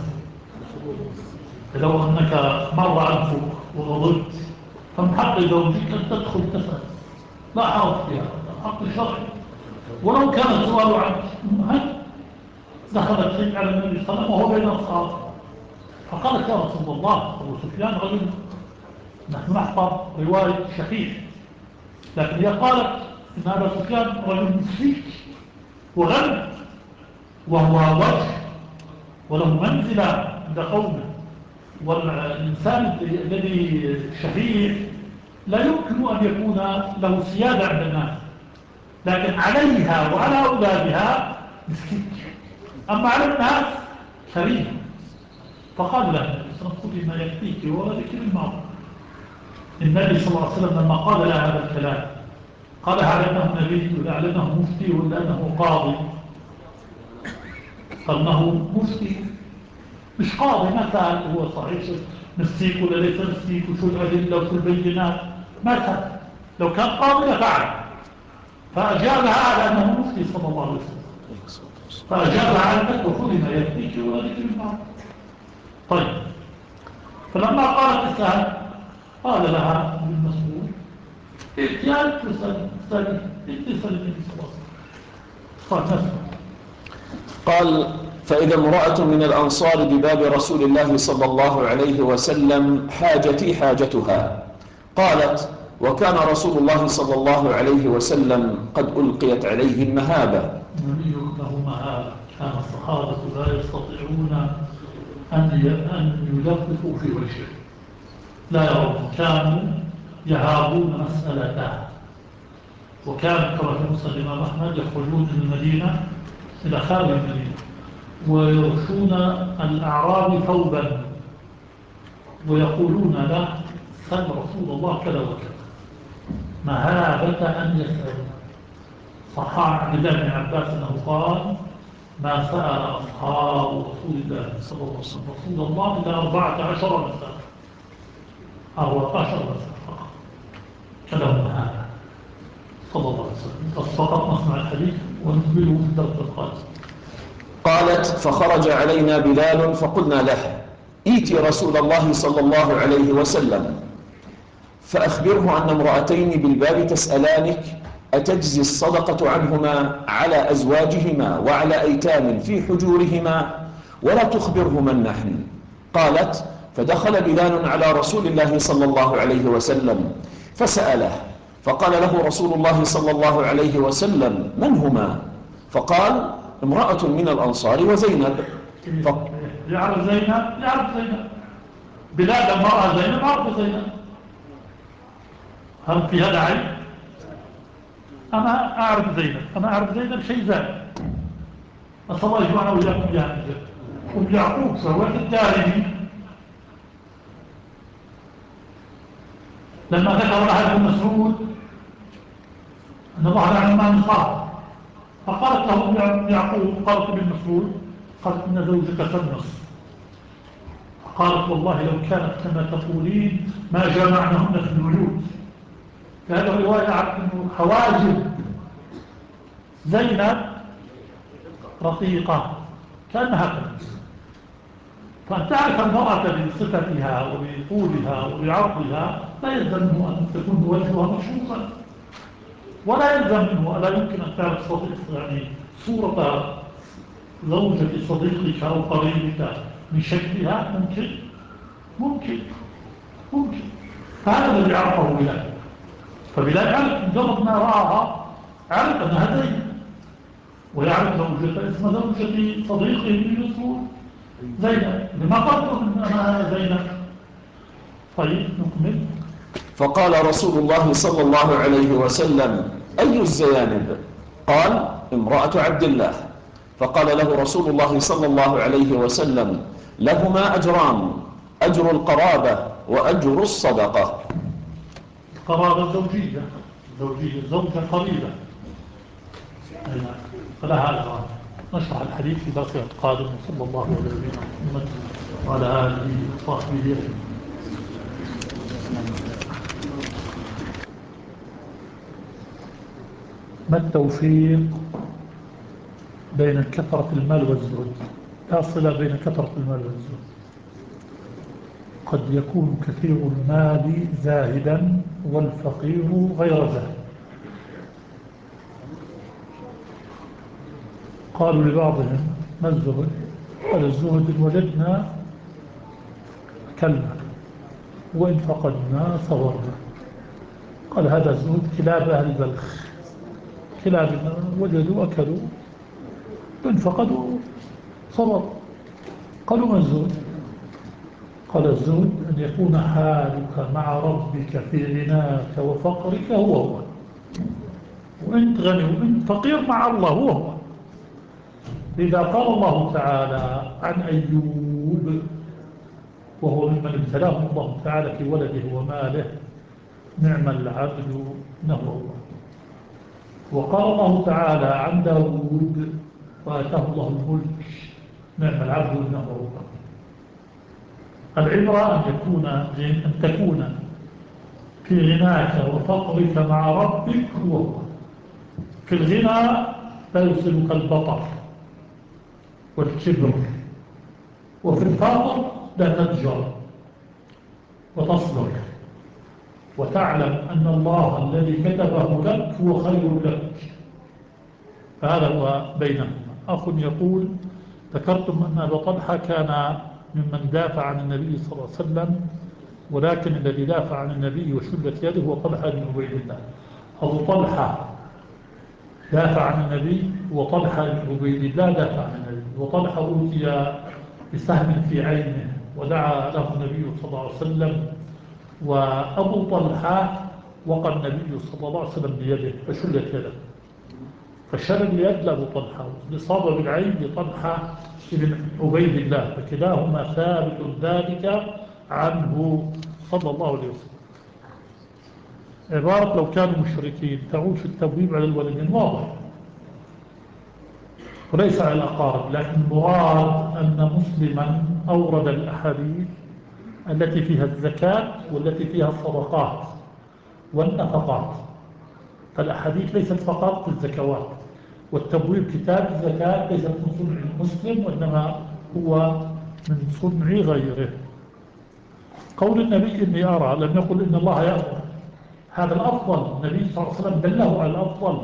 لو أنك مر عنك وغضبت فمن حق زوجك أن تدخل تسأل، لا حرج فيها، حق شرعي. ولو كان السؤال عنك هل دخلت على النبي صلى الله عليه وسلم وهو بين أصحابه فقالت: يا رسول الله، أبو سفيان رجل، نحن نحفظ رواية شفيع، لكن هي قالت إن أبا سفيان رجل مسلك وغني وهو وجه وله منزلة عند قومه، والإنسان الذي شفيع لا يمكن أن يكون له سيادة عند الناس، لكن عليها وعلى أولادها مسكين، أما على الناس كريم. فقال له: خذي ما يكفيك ولا ذكر المعروف. النبي صلى الله عليه وسلم لما قال له هذا الكلام قال: هل أنه نبي ولا أنه مفتي ولا أنه قاضي؟ قال: أنه مفتي مش قاضي. ما سأل هو صحيح مسيك ولا ليس مسيك وشو الأدلة وشو البينات، ما سأل. لو كان قاضي لفعل، فأجابها على أنه مفتي صلى الله عليه وسلم، فأجابها على أنك وخذ ما يكفيك ولا ذكر المعروف. طيب، فلما قالت تسأل قال لها ابن مسعود: ائتيان تسأل تسأل تسأل النبي صلى الله عليه وسلم. قال: فإذا امرأة من الأنصار بباب رسول الله صلى الله عليه وسلم حاجتي حاجتها. قالت: وكان رسول الله صلى الله عليه وسلم قد ألقيت عليه المهابة. النبي له مهابة. كان الصحابة لا يستطيعون أن يلفقوا في وجهه، لا يرون، كانوا يهابون مسألته. وكان كما في مسند الإمام أحمد يخرجون من المدينة إلى خارج المدينة ويرشون الأعراب ثوبا ويقولون له: سل رسول الله كذا وكذا، مهابة أن يسأل. صح عن عبد الله بن عباس أنه قال: ما سأل أصحاب رسول الله صلى الله عليه وسلم رسول الله إلا أربعة عشر مسألة، أربعة عشر مسألة فقط. كلام هذا صلى الله عليه وسلم. فقط نسمع الحديث ونقبله في الدرس القادم. قالت: فخرج علينا بلال فقلنا له: ائتي رسول الله صلى الله عليه وسلم فأخبره أن امرأتين بالباب تسألانك أتجزي الصدقة عنهما على أزواجهما وعلى أيتام في حجورهما ولا تخبره من نحن. قالت: فدخل بلال على رسول الله صلى الله عليه وسلم فسأله، فقال له رسول الله صلى الله عليه وسلم: من هما؟ فقال: امرأة من الأنصار وزينب. ف... يعرف زينب يعرف زينب بلال لما رأى زينب عرف زينب. هل في هذا عيب؟ أنا أعرف زينب، أنا أعرف زينب شيء زائد. أصلا الله يجمعنا وإياكم يا أنجل. أم يعقوب سوات الدارمي لما ذكر لها ابن مسعود أن الله يعلم ما نخاف. فقالت له يعقوب، قالت ابن مسعود، قالت إن زوجك تنص. فقالت والله لو كانت كما تقولين ما جامعنهن في البيوت. في هذه الرواية عن حواجب زينب رقيقة كأنها تنص. فأن تعرف المرأة بصفتها وبطولها وبعرضها لا يلزم منه أن تكون وجهها مكشوفا، ولا يلزم منه، لا يمكن أن تعرف صديق يعني صورة زوجة صديقك أو قريبك من شكلها. ممكن ممكن ممكن فهذا الذي عرفه بلال. فبلال عرف مجرد ما رآها عرف أنها زينب، ويعرف زوجة اسم زوجة صديقه من مسعود زينب. لما قلتم أنها زينب؟ طيب نكمل. فقال رسول الله صلى الله عليه وسلم أي الزيانب؟ قال امرأة عبد الله. فقال له رسول الله صلى الله عليه وسلم لهما أجران، أجر القرابة وأجر الصدقة. قرابة زوجية، زوجية زوجة قريبة فلها أجران. نشرح الحديث في درس القادم. صلى الله عليه وسلم وعلى آله وصحبه أجمعين. ما التوفيق بين كثرة المال والزهد؟ لا صلة بين كثرة المال والزهد. قد يكون كثير المال زاهدا والفقير غير زاهد. قالوا لبعضهم ما الزهد؟ قال الزهد إن وجدنا كلمة وإن فقدنا صورنا. قال هذا الزهد كلاب أهل البلخ، كلاب وجدوا أكلوا وإن فقدوا صبروا. قالوا ما الزهد؟ قال الزهد أن يكون حالك مع ربك في غناك وفقرك هو هو، وإنت غني وإنت فقير مع الله هو هو. لذا قال الله تعالى عن أيوب وهو ممن ابتلاه الله تعالى في ولده وماله نعم العبد إنه هو. وقال الله تعالى عن داود وآتاه الله الملك نعم العبد إنه هو. العبرة أن يكون أن تكون في غناك وفقرك مع ربك هو هو. في الغنى لا يصيبك البطر والكبر، وفي الفقر لا تتجر وتصبر وتعلم أن الله الذي كتبه لك هو خير لك. فهذا هو بينهما. أخ يقول ذكرتم أن أبا طلحة كان ممن دافع عن النبي صلى الله عليه وسلم، ولكن الذي دافع عن النبي وشلت يده هو طلحة بن عبيد الله. أبو طلحة دافع عن النبي وطلحة بن عبيد الله دافع عن النبي. وطلحة أوتي بسهم في عينه ودعا له النبي صلى الله عليه وسلم، وأبو طلحة وقى النبي صلى الله عليه وسلم بيده فشلت يده، فشل اليد لأبو طلحة، الإصابة بالعين لطلحة بن عبيد الله، فكلاهما ثابت ذلك عنه صلى الله عليه وسلم. عبارة لو كانوا مشركين تعود في التبويب على الولدين واضح وليس على الأقارب، لكن المراد أن مسلما أورد الأحاديث التي فيها الزكاة والتي فيها الصدقات والنفقات. فالأحاديث ليست فقط في الزكوات، والتبويب كتاب الزكاة ليست من صنع المسلم وإنما هو من صنع غيره. قول النبي إني أرى لم يقل إن الله يأمر، هذا الأفضل. النبي صلى الله عليه وسلم دله على الأفضل.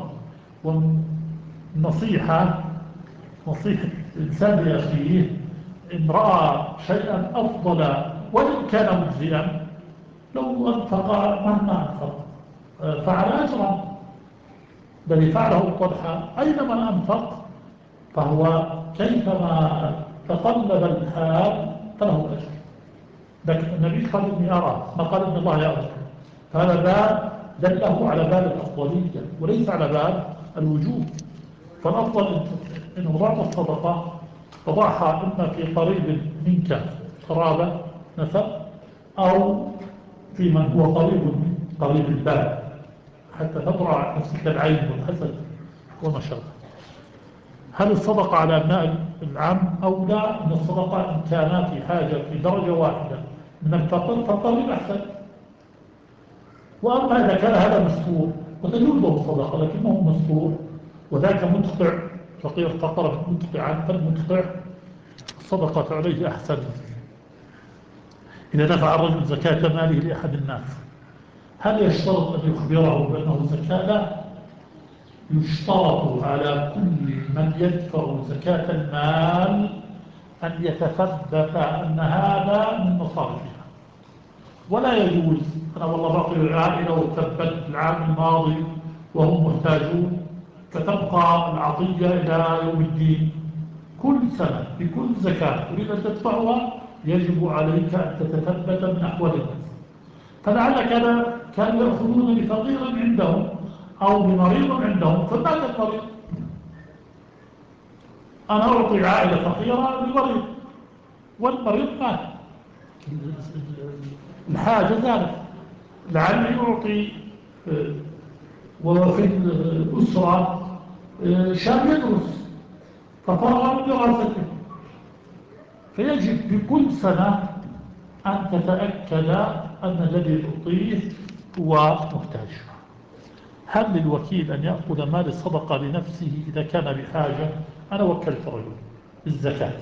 والنصيحة نصيحة الإنسان لأخيه إن رأى شيئا أفضل وإن كان مجزئا لو أنفق مهما أنفق فعل أجرا. الذي فعله طلحة أينما أنفق فهو كيفما تقلب الحال فله أجر. لكن النبي قال إني أرى، ما قال إن الله يأمر. فهذا باب دله على باب الأفضلية وليس على باب الوجوب. فالأفضل إن وضعت الصدقة تضعها إما في قريب منك قرابة نسب، أو في من هو قريب من قريب الباب حتى تبرع نفسك العين والحسد وما شابه. هل الصدقة على أبناء العم أو لا؟ إن الصدقة إن كان في حاجة في درجة واحدة من الفقر فالطالب أحسن. وأما إذا كان هذا مستور وتجوز له الصدقة لكنه مستور وذاك مدفع فقير فقر مدفعا فالمدفع الصدقة عليه أحسن. إذا دفع الرجل زكاة ماله لأحد الناس هل يشترط أن يخبره بأنه زكاة؟ لا، يشترط على كل من يدفع زكاة المال أن يتثبت أن هذا من مصارفها، ولا يجوز أنا والله باقي العائلة وثبت العام الماضي وهم محتاجون فتبقى العطية إلى يوم الدين. كل سنة بكل زكاة تريد أن تدفعها يجب عليك أن تتثبت من أحوال الناس. فلعل كذا كانوا يأخذون لفقير عندهم أو بمريض عندهم فمات المريض. أنا أعطي عائلة فقيرة لمريض والمريض مات، الحاجة زالت. لعلي يعطي وفي الأسرة شاب يدرس ففرغ من دراسته، فيجب بكل سنة أن تتأكد أن الذي تعطيه هو محتاج. هل للوكيل أن يأخذ مال الصدقة لنفسه إذا كان بحاجة؟ أنا وكلت رجل بالزكاة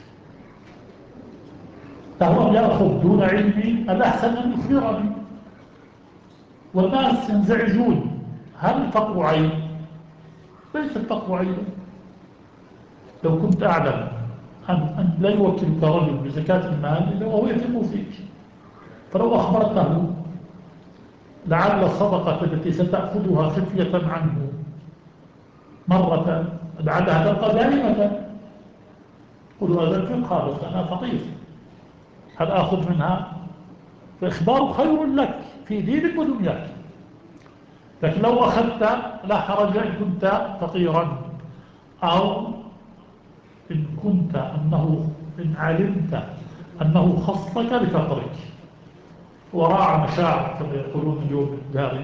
فهو يأخذ دون علمي، الأحسن أن يخبرني والناس ينزعجون. هل الفقر عين؟ ليس الفقر عين. لو كنت أعلم أن, أن لا يوكلك رجل بزكاة المال وهو يثق فيك فلو أخبرته لعل الصدقة التي ستأخذها خفية عنه مرة لعلها تبقى دائمة. قل هذا الفقه بس أنا فقير هل أخذ منها؟ فإخبار خير لك في دينك ودنياك. لكن لو أخذت لا حرج إن كنت فقيرا أو إن كنت أنه إن علمت أنه خصك بفقرك وراعى مشاعر كما يقولون اليوم الدارج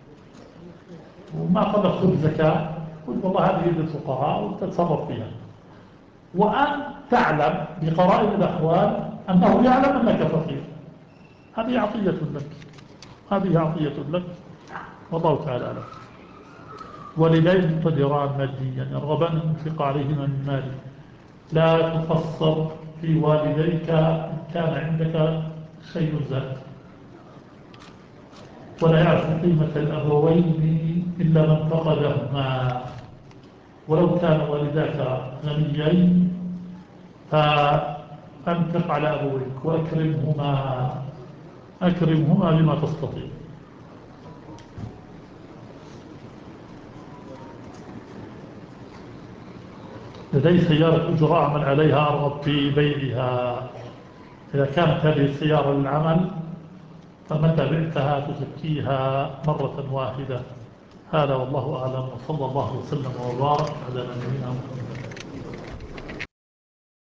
وما قد أخذ زكاة قلت والله هذه يد الفقراء وتتصرف فيها، وأن تعلم بقرائن الأحوال أنه يعلم أنك فقير، هذه عطية لك، هذه عطية لك والله تعالى أعلم. ولدين مقتدران ماديا يرغبان أن ينفق عليهما من مالك لا تقصر في والديك إن كان عندك شيء زاد، ولا يعرف قيمة الأبوين إلا من فقدهما، ولو كان والداك غنيين فأنفق على أبويك وأكرمهما أكرمهما بما تستطيع. لدي سيارة أجرة أعمل عليها أرغب في بيعها، إذا كانت هذه السيارة للعمل فمتى بعتها تزكيها مرة واحدة. هذا والله أعلم، وصلى الله وسلم وبارك على نبينا محمد.